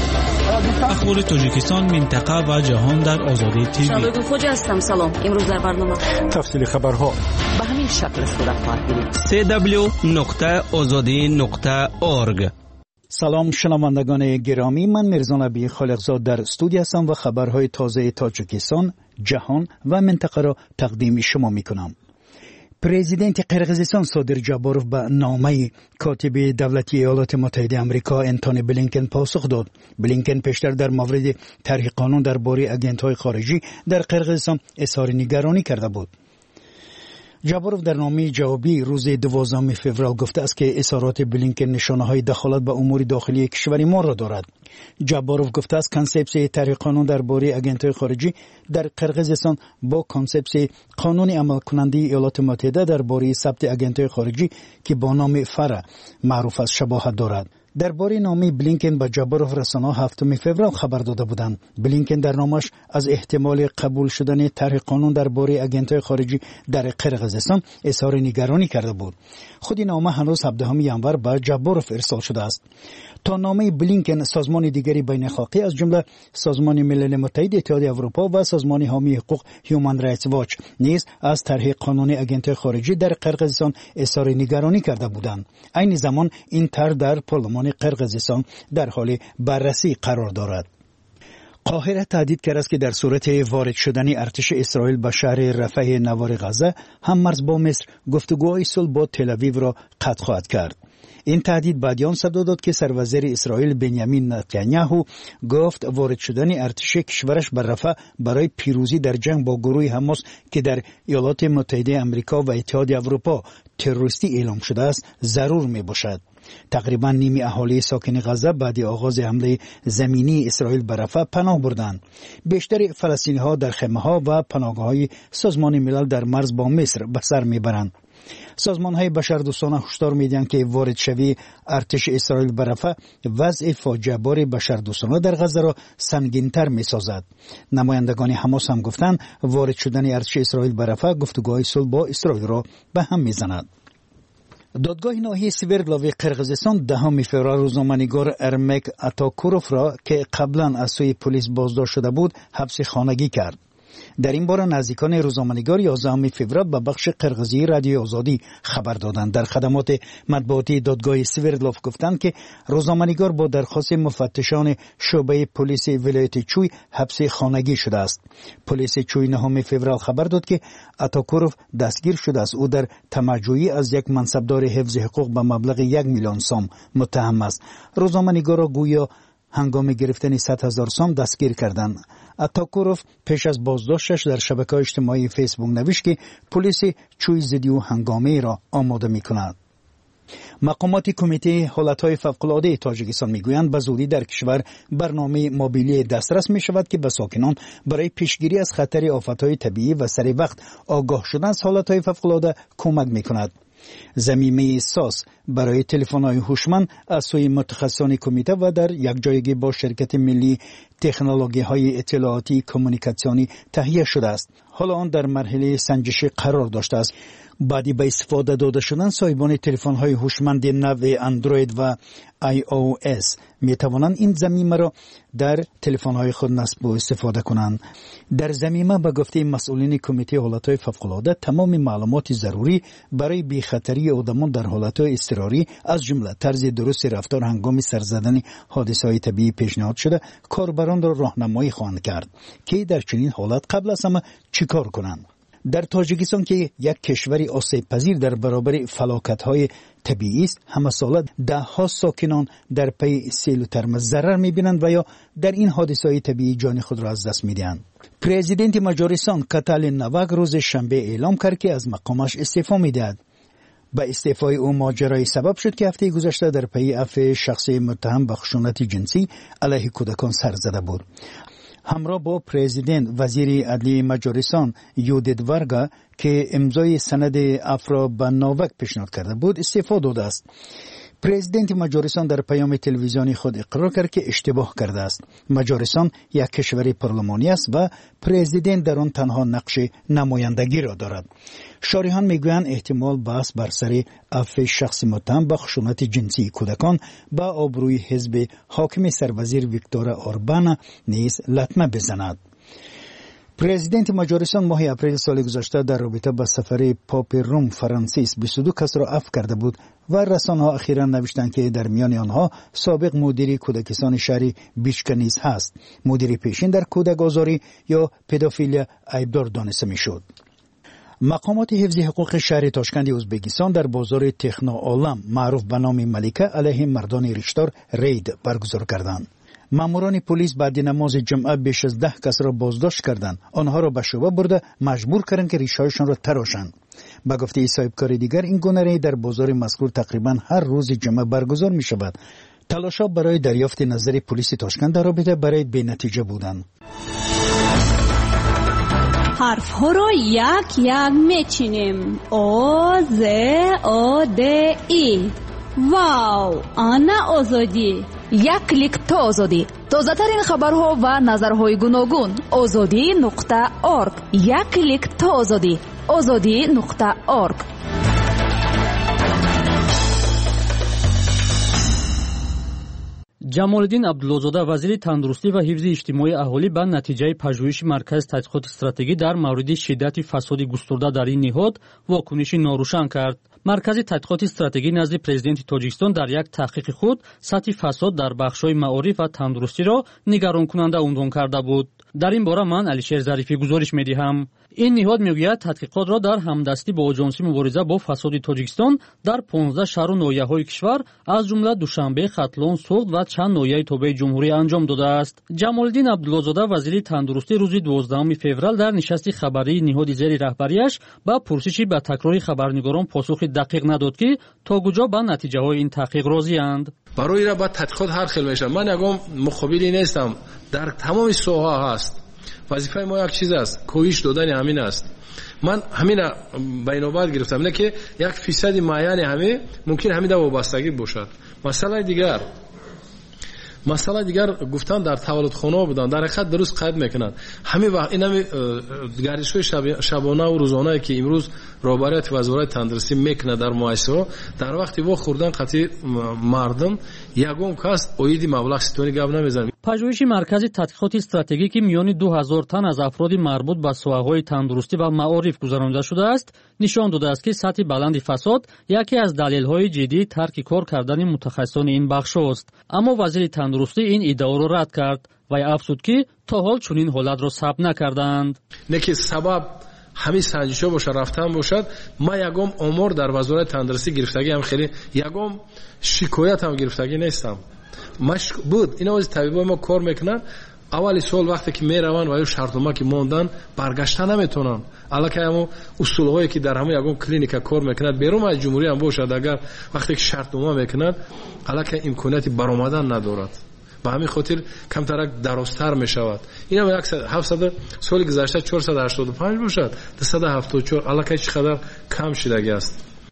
اخبار تاجیکستان، منطقه و جهان در آزادی تیوی. شادو خوجا هستم. سلام. امروز در برنامه تفصیل خبرها به همین شکل صورت خواهد گرفت. سی دبلیو نقطه آزادی نقطه اورگ. سلام شنوندگان گرامی، من میرزا نبی خالقزاد در استودیو هستم و خبرهای تازه تاجیکستان، جهان و منطقه را تقدیم شما میکنم. پرزیدنت قرقیزستان صادر جاباروف به نامه کاتب دولتی ایالات متحده آمریکا انتونی بلینکن پاسخ داد. بلینکن پیشتر در مورد طرح قانون درباره آگنت‌های خارجی در قرقیزستان اظهار نگرانی کرده بود. جاباروف در نامه جوابی روز دوازدهم فوریه گفته است که اظهارات بلینکن نشانه‌های دخالت به امور داخلی کشور ما را دارد. جاباروف گفته است کانسپت طرح قانون درباره آگنت‌های خارجی در قرقیزستان با کانسپت قانون عمل کننده ایالات متحده درباره ثبت آگنت‌های خارجی که با نام فرا معروف است شباهت دارد. درباره نامه بلینکن به جاباروف رسانه‌ها هفتم فوریه خبر داده بودند. بلینکن در نامش از احتمال قبول شدن طرح قانون درباره آگنت‌های خارجی در قرقیزستان اظهار نگرانی کرده بود. خود نامه هنوز هفدهم ژانویه به جاباروف ارسال شده است. تا نامه بلینکن، سازمان دیگری بین اخلاقی از جمله سازمان ملل متحد، اتحادیه اروپا و سازمان حامی حقوق هیومن رایتس واچ نیز از طرح قانون آگنت‌های خارجی در قرقیزستان اظهار نگرانی کرده بودند. عین زمان این طرح در پارلمان قرقیزستان در حال بررسی قرار دارد. قاهره تهدید کرده است که در صورت وارد شدن ارتش اسرائیل به شهر رفح نوار غزه هم مرز با مصر گفتگوهای صلح با تل آویو را قطع خواهد کرد. این تهدید بعد آن صدا داد که سروزیر اسرائیل بنیامین نتانیاهو گفت وارد شدن ارتش کشورش به رفح برای پیروزی در جنگ با گروه حماس که در ایالات متحده آمریکا و اتحادیه اروپا تروریستی اعلام شده است ضرور می باشد. تقریبا نیمی اهالی ساکن غزه بعد آغاز حمله زمینی اسرائیل به رفح پناه بردند. بیشتر فلسطینی ها در خیمه ها و پناهگاه های سازمان ملل در مرز با مصر به سر میبرند. سازمان های بشردوستانه هشدار میدهند که وارد شوی ارتش اسرائیل به رفح وضع فاجعه بار بشردوستانه در غزه را سنگین‌تر میسازد. نمایندگان حماس هم گفتند وارد شدن ارتش اسرائیل به رفح گفتگوهای صلح با اسرائیل را به هم میزند. دادگاه ناحیه سوردلاوی قرقیزستان دهم فوریه روزنامه‌نگار ارمک اتاکوروف را که قبلا از سوی پلیس بازداشت شده بود حبس خانگی کرد. در این باره نزدیکان روزنامه‌نگار یازدهم فوریه به بخش قرقیزی رادیو آزادی خبر دادند. در خدمات مطبوعاتی دادگاه سوردلاف گفتند که روزنامه‌نگار با درخواست مفتشان شعبه پلیس ولایت چوی حبس خانگی شده است. پلیس چوی نهم فوریه خبر داد که اتاکوروف دستگیر شده است. او در طمع‌جویی از یک منصبدار حفظ حقوق به مبلغ یک میلیون سوم متهم است. روزنامه‌نگار را گویا هنگام گرفتن صد هزار سوم دستگیر کردند. اتاکوروف پیش از بازداشتش در شبکه‌های اجتماعی فیسبوک نوشت که پلیس چوی ضد او هنگامه را آماده می‌کند. مقامات کمیته حالتهای فوق‌العاده تاجیکستان میگویند به زودی در کشور برنامه موبیلی دسترس می شود که به ساکنان برای پیشگیری از خطر آفتهای طبیعی و سریع وقت آگاه شدن از حالتهای فوق‌العاده کمک می‌کند. ضمیمه ساز برای تلفن‌های هوشمند از سوی متخصصان کمیته و در یک جایگی با شرکت ملی تکنولوژی‌های اطلاعاتی کمیونیکاسیونی تهیه شده است. حالا آن در مرحله سنجشی قرار داشته است. بعدی به استفاده داده شدن صاحبان تلفن های هوشمند نوع اندروید و آی او اس می توانند این ضمیمه را در تلفن های خود نصب و استفاده کنند. در ضمیمه به گفته مسئولین کمیته حالات های فوق العاده تمام معلومات ضروری برای بی خطری آدمان در حالات های اضطراری از جمله طرز درست رفتار هنگام سر زدن حادثه های طبیعی پیشنهاد شده کاربران را راهنمایی خواهند کرد که در چنین حالت قبل از همه چیکار کنند. در تاجیکستان که یک کشوری آسیب پذیر در برابر فلاکت‌های طبیعی است، همه ساله ده ها ساکنان در پی سیل و ترمز ضرر می‌بینند و یا در این حادثه‌های طبیعی جان خود را از دست می‌دهند. پرزیدنت مجارستان کاتالین نواک روز شنبه اعلام کرد که از مقامش استعفا می‌دهد. با استعفای او ماجرای سبب شد که هفته گذشته در پی عفو شخصی متهم به خشونت جنسی علیه کودکان سر زده بود. همراه با پرزیدنت وزیر عدلی مجارستان یودت ورگا که امضای سند عفو به ناوک پیشنهاد کرده بود استعفا داده است. پرزیدنت مجارستان در پیام تلویزیونی خود اقرار کرد که اشتباه کرده است. مجارستان یک کشور پارلمانی است و پرزیدنت در آن تنها نقش نمایندگی را دارد. شارحان میگویند احتمال بحث بر سر عفو شخص متهم به خشونت جنسی کودکان با آبروی حزب حاکم سروزیر ویکتور اوربان نیز لطمه بزند. پرزیدنت مجارستان ماه اپریل سال گذشته در رابطه با سفر پاپ روم فرانسیس بیست و دو کس را عفو کرده بود و رسانه‌ها اخیراً نوشتند که در میان آنها سابق مدیر کودکستان شهر بیچکا نیز هست. مدیر پیشین در کودک آزاری یا پدافیلیا عیبدار دانسته می‌شد. مقامات حفظ حقوق شهر تاشکند ازبکستان در بازار تخنا عالم معروف به نام ملیکه علیه مردان ریشتار رید برگزار کردند. ماموران پلیس بعد نماز جمعه بیش از ده کس را بازداشت کردند. آنها را به شعبه برده مجبور کردند که ریشه‌هایشان را تراشند. به گفته صاحبکار دیگر این گونه رید در بازار مذکور تقریبا هر روز جمعه برگزار می شود. تلاش‌ها برای دریافت نظر پلیس تاشکند در رابطه با رید بی‌نتیجه بودند. حرف ها را یک یک میچینیم. او ز او د ای. واو، آنا آزادی. یک کلیک تا آزادی. تازه ترین خبرها و نظرهای گوناگون. آزادی نقطه ارگ. یک کلیک تا آزادی. آزادی نقطه ارگ. ҷамолиддин абдуллозода вазири тандурустӣ ва ҳифзи иҷтимоии аҳолӣ ба натиҷаи пажӯҳиши маркази тадқиқоти стратегӣ дар мавриди шиддати фасоди густурда дар ин ниҳод вокуниши норӯшан кард. маркази тадқиқоти стратегӣ назди президенти тоҷикистон дар як таҳқиқи худ сатҳи фасод дар бахшҳои маориф ва тандурустиро нигаронкунанда унвон карда буд. дар ин бора ман алишер зарифӣ гузориш медиҳам. ин ниҳод мегӯяд тадқиқотро дар ҳамдастӣ бо оҷонси мубориза бо фасоди тоҷикистон дар понздаҳ шаҳру ноҳияҳои кишвар аз ҷумла душанбе, хатлон, суғд ва чанд ноҳияи тобаи ҷумҳурӣ анҷом додааст. ҷамолиддин абдуллозода вазири тандурустӣ рӯзи дувоздаҳуми феврал дар нишасти хабарии ниҳоди зери раҳбарияш ба пурсиши ба такрори хабарнигорон посухи дақиқ надод ки то куҷо ба натиҷаҳои ин таҳқиқ розианд. барои ра ба тадқиқот ҳар хел мешавад. ман ягон муқобили нестам. дар тамоми соҳа ҳаст. вазифаи мо як чиз аст, коҳиш додани ҳамин аст. ман ҳамина ба инобат гирифтам, не ки як фисади муайяни ҳамин мумкин ҳамида вобастагӣ бошад. масъалаи дигар масъалаи дигар гуфтан дар таваллудхонаҳо буданд. дар ҳақиқат дуруст қайд мекунанд. ҳамин вақт ин ҳами гардишҳои шабонаву рӯзонае ки имрӯз роҳбарияти вазорати тандурустӣ мекунад дар муассисаҳо, дар вақти во хӯрдан қатъи мардум ягон кас оиди маблағ ситони гап намезанад. пажӯҳиши маркази тадқиқоти стратегӣ ки миёни ду ҳазор тан аз афроди марбут ба соҳаҳои тандурустӣ ва маориф гузаронида шудааст нишон додааст ки сатҳи баланди фасод яке аз далелҳои ҷиддии тарки кор кардани мутахассисони ин бахшҳост. аммо вазири тандурустӣ ин иддаоро рад кард. вай афзуд ки то ҳол чунин ҳолатро сабт накардаанд. не ки сабаб ҳамин санҷишҳо бошад, рафтан бошад. ман ягон омор дар вазорати тандурустӣ гирифтагиам хеле ягон шикоятам гирифтагӣ нестам. машк буд ин ози табибои мо кор мекунанд. аввали сол вақте ки мераванд ва ё шартнома ки мондан баргашта наметонанд. аллакай ҳамо усулҳое ки дар ҳамон ягон клиника кор мекунад берун аз ҷумҳурӣ ҳам бошад, агар вақте ки шартнома мекунад аллакай имконияти баромадан надорад. ба ҳамин хотир камтарак дарозтар мешавад. ин ҳам ҳафтсад соли гузашта чорсад ҳаштоду панҷ бошад, дусад ҳафтоду чор аллакай чӣ қадар кам шидагӣ аст.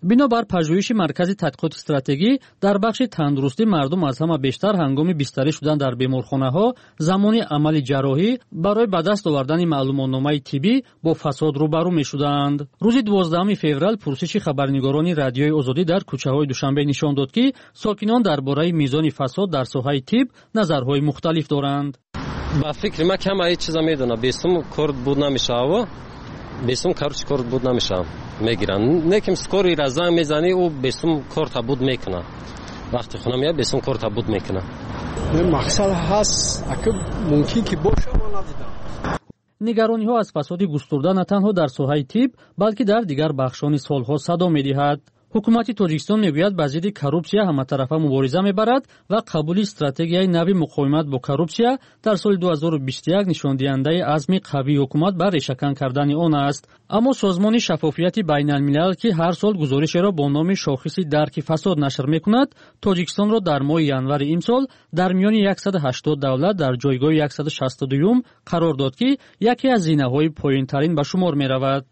бинобар пажӯҳиши маркази тадқиқоти стратегӣ дар бахши тандурустӣ мардум аз ҳама бештар ҳангоми бистарӣ шудан дар беморхонаҳо замони амали ҷарроҳӣ барои ба даст овардани маълумотномаи тиббӣ бо фасод рӯбарӯ мешуданд. рӯзи дувоздаҳуми феврал пурсиши хабарнигорони радиои озодӣ дар кӯчаҳои душанбе нишон дод ки сокинон дар бораи мизони фасод дар соҳаи тиб назарҳои мухталиф доранд. ба фикри ман кама ҳеҷ чиза медонам. бесум корд буд намешава, бесум каручи корд буд намешава мегиран. Неким скори ра занг мезани, ӯ бесум корта буд мекуна. вақти хона меяд бесум корта буд мекуна. мақсад ҳаст, ака мумкин ки боша, ман надидам. нигарониҳо аз фасоди густурда на танҳо дар соҳаи тиб, балки дар дигар бахшони солҳо садо медиҳад. ҳукумати Тоҷикистон мегӯяд ба зидди коррупсия ҳаматарафа мубориза мебарад ва қабули стратегияи нави муқовимат бо коррупсия дар соли дуҳазору бисту як нишондиҳандаи азми қавии ҳукумат ба решакан кардани он аст. аммо созмони шаффофияти байналмилал ки ҳар сол гузоришеро бо номи шохиси дарки фасод нашр мекунад, Тоҷикистонро дар моҳи январи имсол дар миёни яксаду ҳаштод давлат дар ҷойгоҳи яксаду шасту дуюм қарор дод ки яке аз зинаҳои поинтарин ба шумор меравад.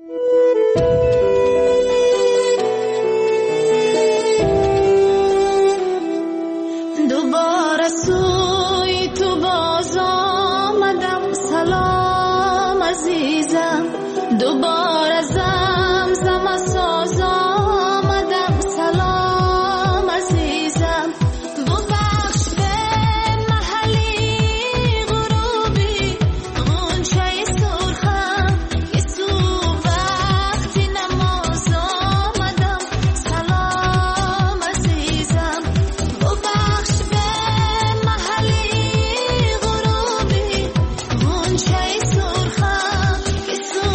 دوباره زمزم ساز آمدم سلام عزیزم ببخش به محلی غروبی غنچه سرخم که سو وقتی نماز آمدم سلام عزیزم ببخش به محلی غروبی غنچه سرخم که سو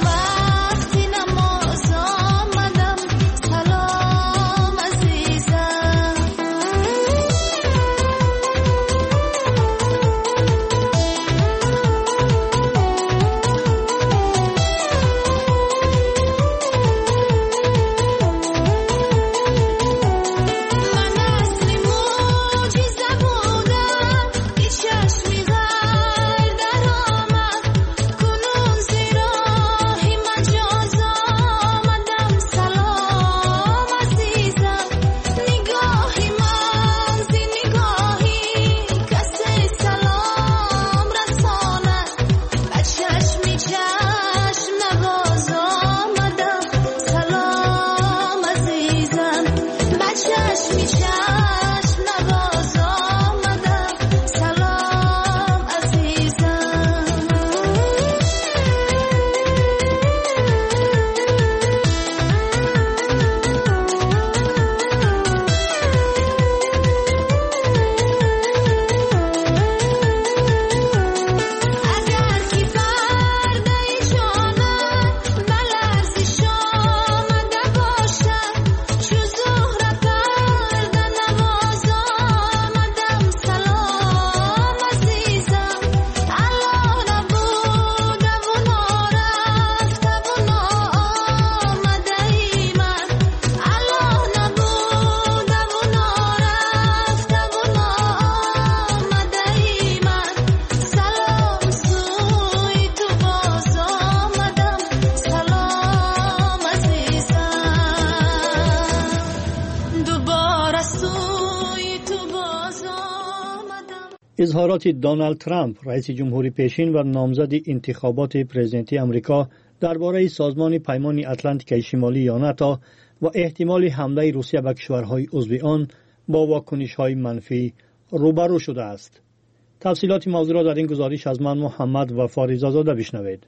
اظهارات دونالد ترامپ رئیس جمهوری پیشین و نامزد انتخابات پرزیدنتی آمریکا درباره سازمان پیمان اتلانتیک شمالی یا ناتو و احتمال حمله روسیه به کشورهای عضو آن با واکنش‌های منفی روبرو شده است. تفصیلات موضوع را در این گزارش از من محمد و فاریزاده بشنوید.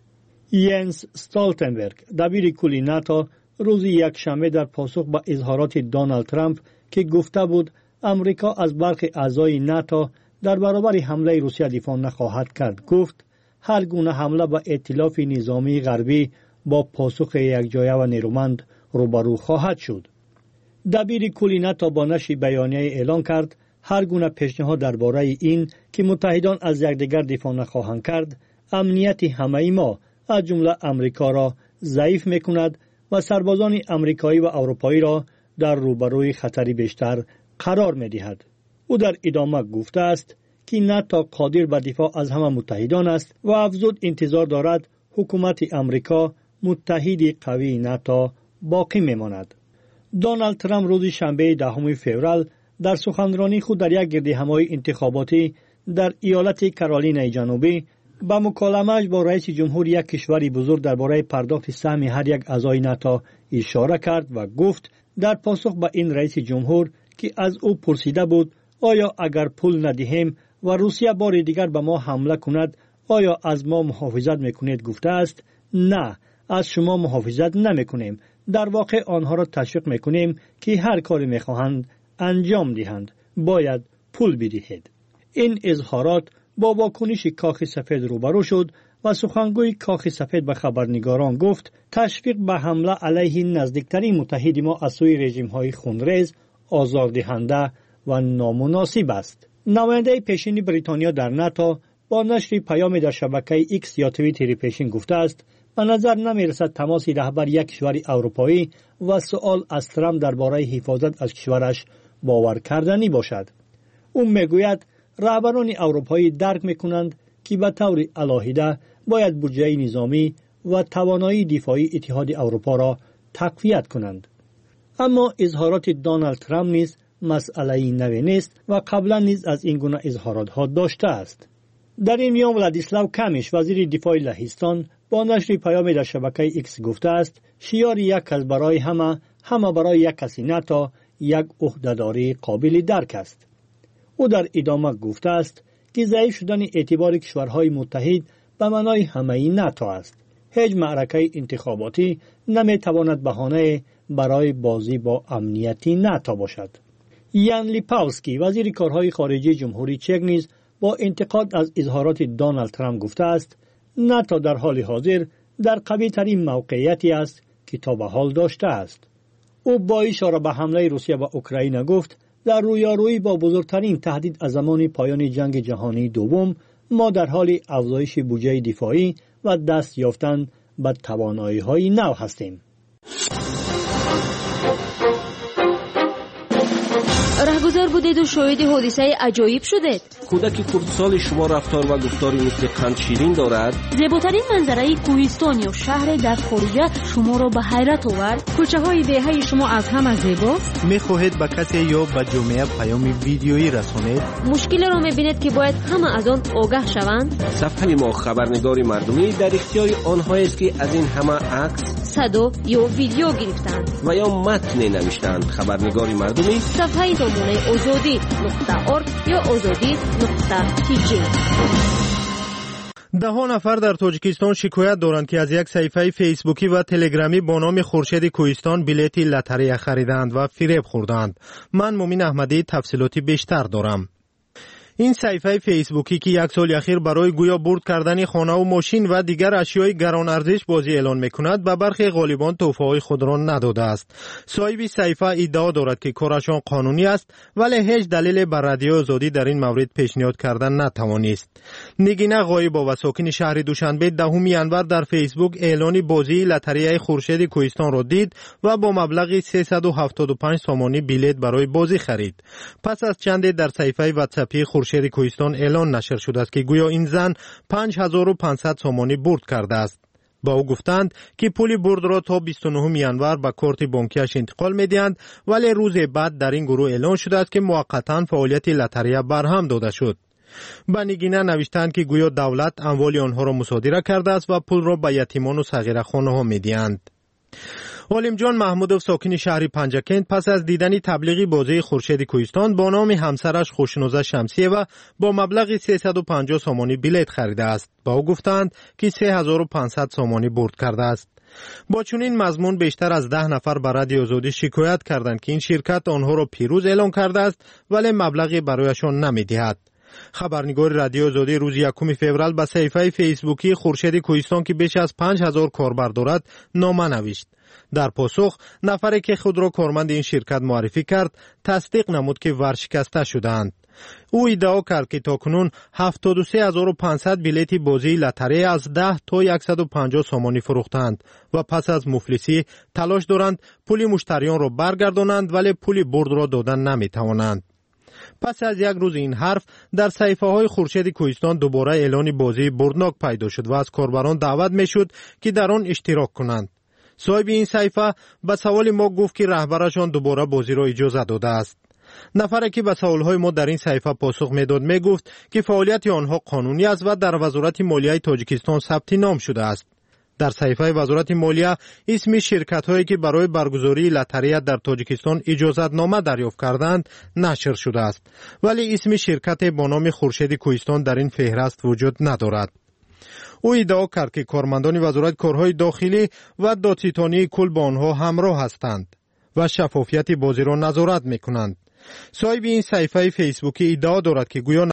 ینس استالتنبرگ دبیر کلی ناتو روز یکشنبه در پاسخ به اظهارات دونالد ترامپ که گفته بود آمریکا از برخی اعضای ناتو در برابر حمله روسیه دفاع نخواهد کرد گفت هر گونه حمله به ائتلاف نظامی غربی با پاسخ یکجایه و نیرومند روبرو خواهد شد. دبیر کلی ناتو با نشر بیانیه اعلان کرد هر گونه پیشنهاد درباره این که متحدان از یکدیگر دفاع نخواهند کرد امنیت همه ما از جمله آمریکا را ضعیف میکند و سربازان آمریکایی و اروپایی را در روبروی خطری بیشتر قرار میدهد. او در ادامه گفته است که ناتو قادر به دفاع از همه متحدان است و افزود انتظار دارد حکومت آمریکا متحد قوی ناتو باقی میماند. دونالد ترامپ روز شنبه دهم فوریه در سخنرانی خود در یک گردهمایی انتخاباتی در ایالت کارولینای جنوبی با مکالمه‌اش با رئیس جمهور یک کشوری بزرگ درباره پرداخت سهم هر یک اعضای ناتو اشاره کرد و گفت در پاسخ به این رئیس جمهور که از او پرسیده بود آیا اگر پول ندهیم و روسیه بار دیگر به ما حمله کند آیا از ما محافظت میکنید گفته است نه، از شما محافظت نمیکنیم، در واقع آنها را تشویق میکنیم که هر کاری میخواهند انجام دهند، باید پول بدهید. این اظهارات با واکنش کاخ سفید روبرو شد و سخنگوی کاخ سفید به خبرنگاران گفت تشویق به حمله علیه نزدیکترین متحد ما از سوی رژیم‌های خونریز آزاردهنده و نامناسب است. نماینده پیشین بریتانیا در ناتو با نشر پیامی در شبکه ایکس یا توییتر پیشین گفته است به نظر نمی‌رسد تماس رهبر یک کشور اروپایی و سؤال از ترامپ درباره حفاظت از کشورش باور کردنی باشد. او میگوید رهبران اروپایی درک میکنند که به طور علاهیده باید بودجه نظامی و توانایی دفاعی اتحاد اروپا را تقویت کنند. اما اظهارات دونالد ترامپ نیز مسئله نوی نیست و قبلا نیز از این گونه اظهارات ها داشته است. در این میان ولادیسلاو کمیش وزیر دفاع لهستان با نشر پیامی در شبکه ایکس گفته است شیار یک کس برای همه همه برای یک کسی ناتو یک عهدهداری قابل درک است. او در ادامه گفته است که ضعیف شدن اعتبار کشورهای متحد به معنای همه ناتو است. هیچ معرکه انتخاباتی نمیتواند بهانه برای بازی با امنیتی ناتو باشد. یان لیپاوسکی وزیر کارهای خارجی جمهوری چک نیز با انتقاد از اظهارات دونالد ترامپ گفته است ناتو در حال حاضر در قوی ترین موقعیتی است که تا به حال داشته است. او با اشاره به حمله روسیه به اوکراین گفت در رویارویی با بزرگترین تهدید از زمان پایان جنگ جهانی دوم ما در حال افزایش بودجه دفاعی و دست یافتن به توانایی‌های نو هستیم. رهگذر بودید و شاهد حادثه عجایب شدید. کودک کردستان شما رفتار و گفتاری مثل قند شیرین دارد. زیباترین منظره کوهستان یا شهر در خارجه شما را به حیرت آورد. کوچه های دهه شما از همه زیباست. می خواهید به کسی یا به جامعه پیام ویدیویی رسانید؟ مشکل را می بینید که باید همه از آن آگاه شوند. صفحه ما خبرنگاری مردمی در اختیار آنهایی است که از این همه عکس، صدا یا ویدیو گرفتند و یا متن نوشتند. خبرنگاری مردمی صفحه دامنه آزادی نقطه ارگ یا آزادی نقطه تی جی. ده ها نفر در تاجیکستان شکایت دارند که از یک صفحه فیسبوکی و تلگرامی با نام خورشید کوهستان بلیت لاتاری خریدند و فریب خوردند. من مومن احمدی تفصیلاتی بیشتر دارم. این صفحه فیسبوکی که یک سال اخیر برای گویا برد کردن خانه و ماشین و دیگر اشیای گران ارزش بازی اعلان میکند به برخی غالبان تحفه‌های خود را نداده است. صاحب صفحه ادعا دارد که کارشان قانونی است ولی هیچ دلیل بر رادیو آزادی در این مورد پیشنهاد کردن نتوانست. نگینه غایبا و ساکن شهر دوشنبه دهم ینور در فیسبوک اعلان بازی لاتاری خورشید کوهستان را دید و با مبلغ سیصد و هفتاد و پنج سومانی بلیت برای بازی خرید. پس از چند در صفحه واتساپی خورشید کوهستان اعلان نشر شده است که گویا این زن پنج هزار و پانصد سومانی برد کرده است. با او گفتند که پول برد را تا بیست و نهم ینور به کارت بانکیش انتقال می‌دهند ولی روز بعد در این گروه اعلان شده است که موقتا فعالیت لاتاری برهم داده شد. با نگینه نوشتند که گویا دولت اموال آنها را مصادره کرده است و پول را به یتیمان و صغیرخوانه‌ها می‌دهند. عالم جان محمودوف ساکن شهر پنجکند پس از دیدن تبلیغ بازی خورشید کوهستان با نام همسرش خوشنوزه شمسیه و با مبلغ سیصد و پنجاه سومانی بلیت خریده است. با او گفتند که سه هزار و پانصد سومانی برد کرده است. با چنین مضمون بیشتر از ده نفر به رادیو آزادی شکایت کردند که این شرکت آنها را پیروز اعلان کرده است ولی مبلغی برایشان نمی‌دهد. خبرنگار رادیو آزادی روز یکم فوریه به صفحه فیسبوکی خورشید کوهستان که بیش از پنج هزار کاربر دارد نامه نوشت. در پاسخ نفری که خود را کارمند این شرکت معرفی کرد تصدیق نمود که ورشکسته شدند. او ادعا کرد که تاکنون هفتاد و سه هزار و پانصد بلیت بازی لاتاری از ده تا صد و پنجاه سومانی فروختند و پس از مفلسی تلاش دارند پول مشتریان را برگردانند ولی پول برد را دادن نمی توانند. پس از یک روز این حرف در صفحه های خورشید کوهستان دوباره اعلان بازی بردناک پیدا شد و از کاربران دعوت می شد که در آن اشتراک کنند. صاحب این صحیفه به سوال ما گفت که رهبرشان دوباره بازی را اجازه داده است. نفری که به سوالهای ما در این صحیفه پاسخ میداد میگفت که فعالیت آنها قانونی است و در وزارت مالیه تاجیکستان ثبت نام شده است. در صحیفه وزارت مالیه اسم شرکت هایی که برای برگزاری لاتاری در تاجیکستان اجازت نامه دریافت کردند نشر شده است، ولی اسم شرکت با نام خورشید کوهستان در این فهرست وجود ندارد. او ادعا کرد که کارمندان وزارت کارهای داخلی و دادستانی کل با آنها همراه هستند و شفافیت بازی را نظارت میکنند. صاحب این صحیفه فیسبوکی ادعا دارد که گویا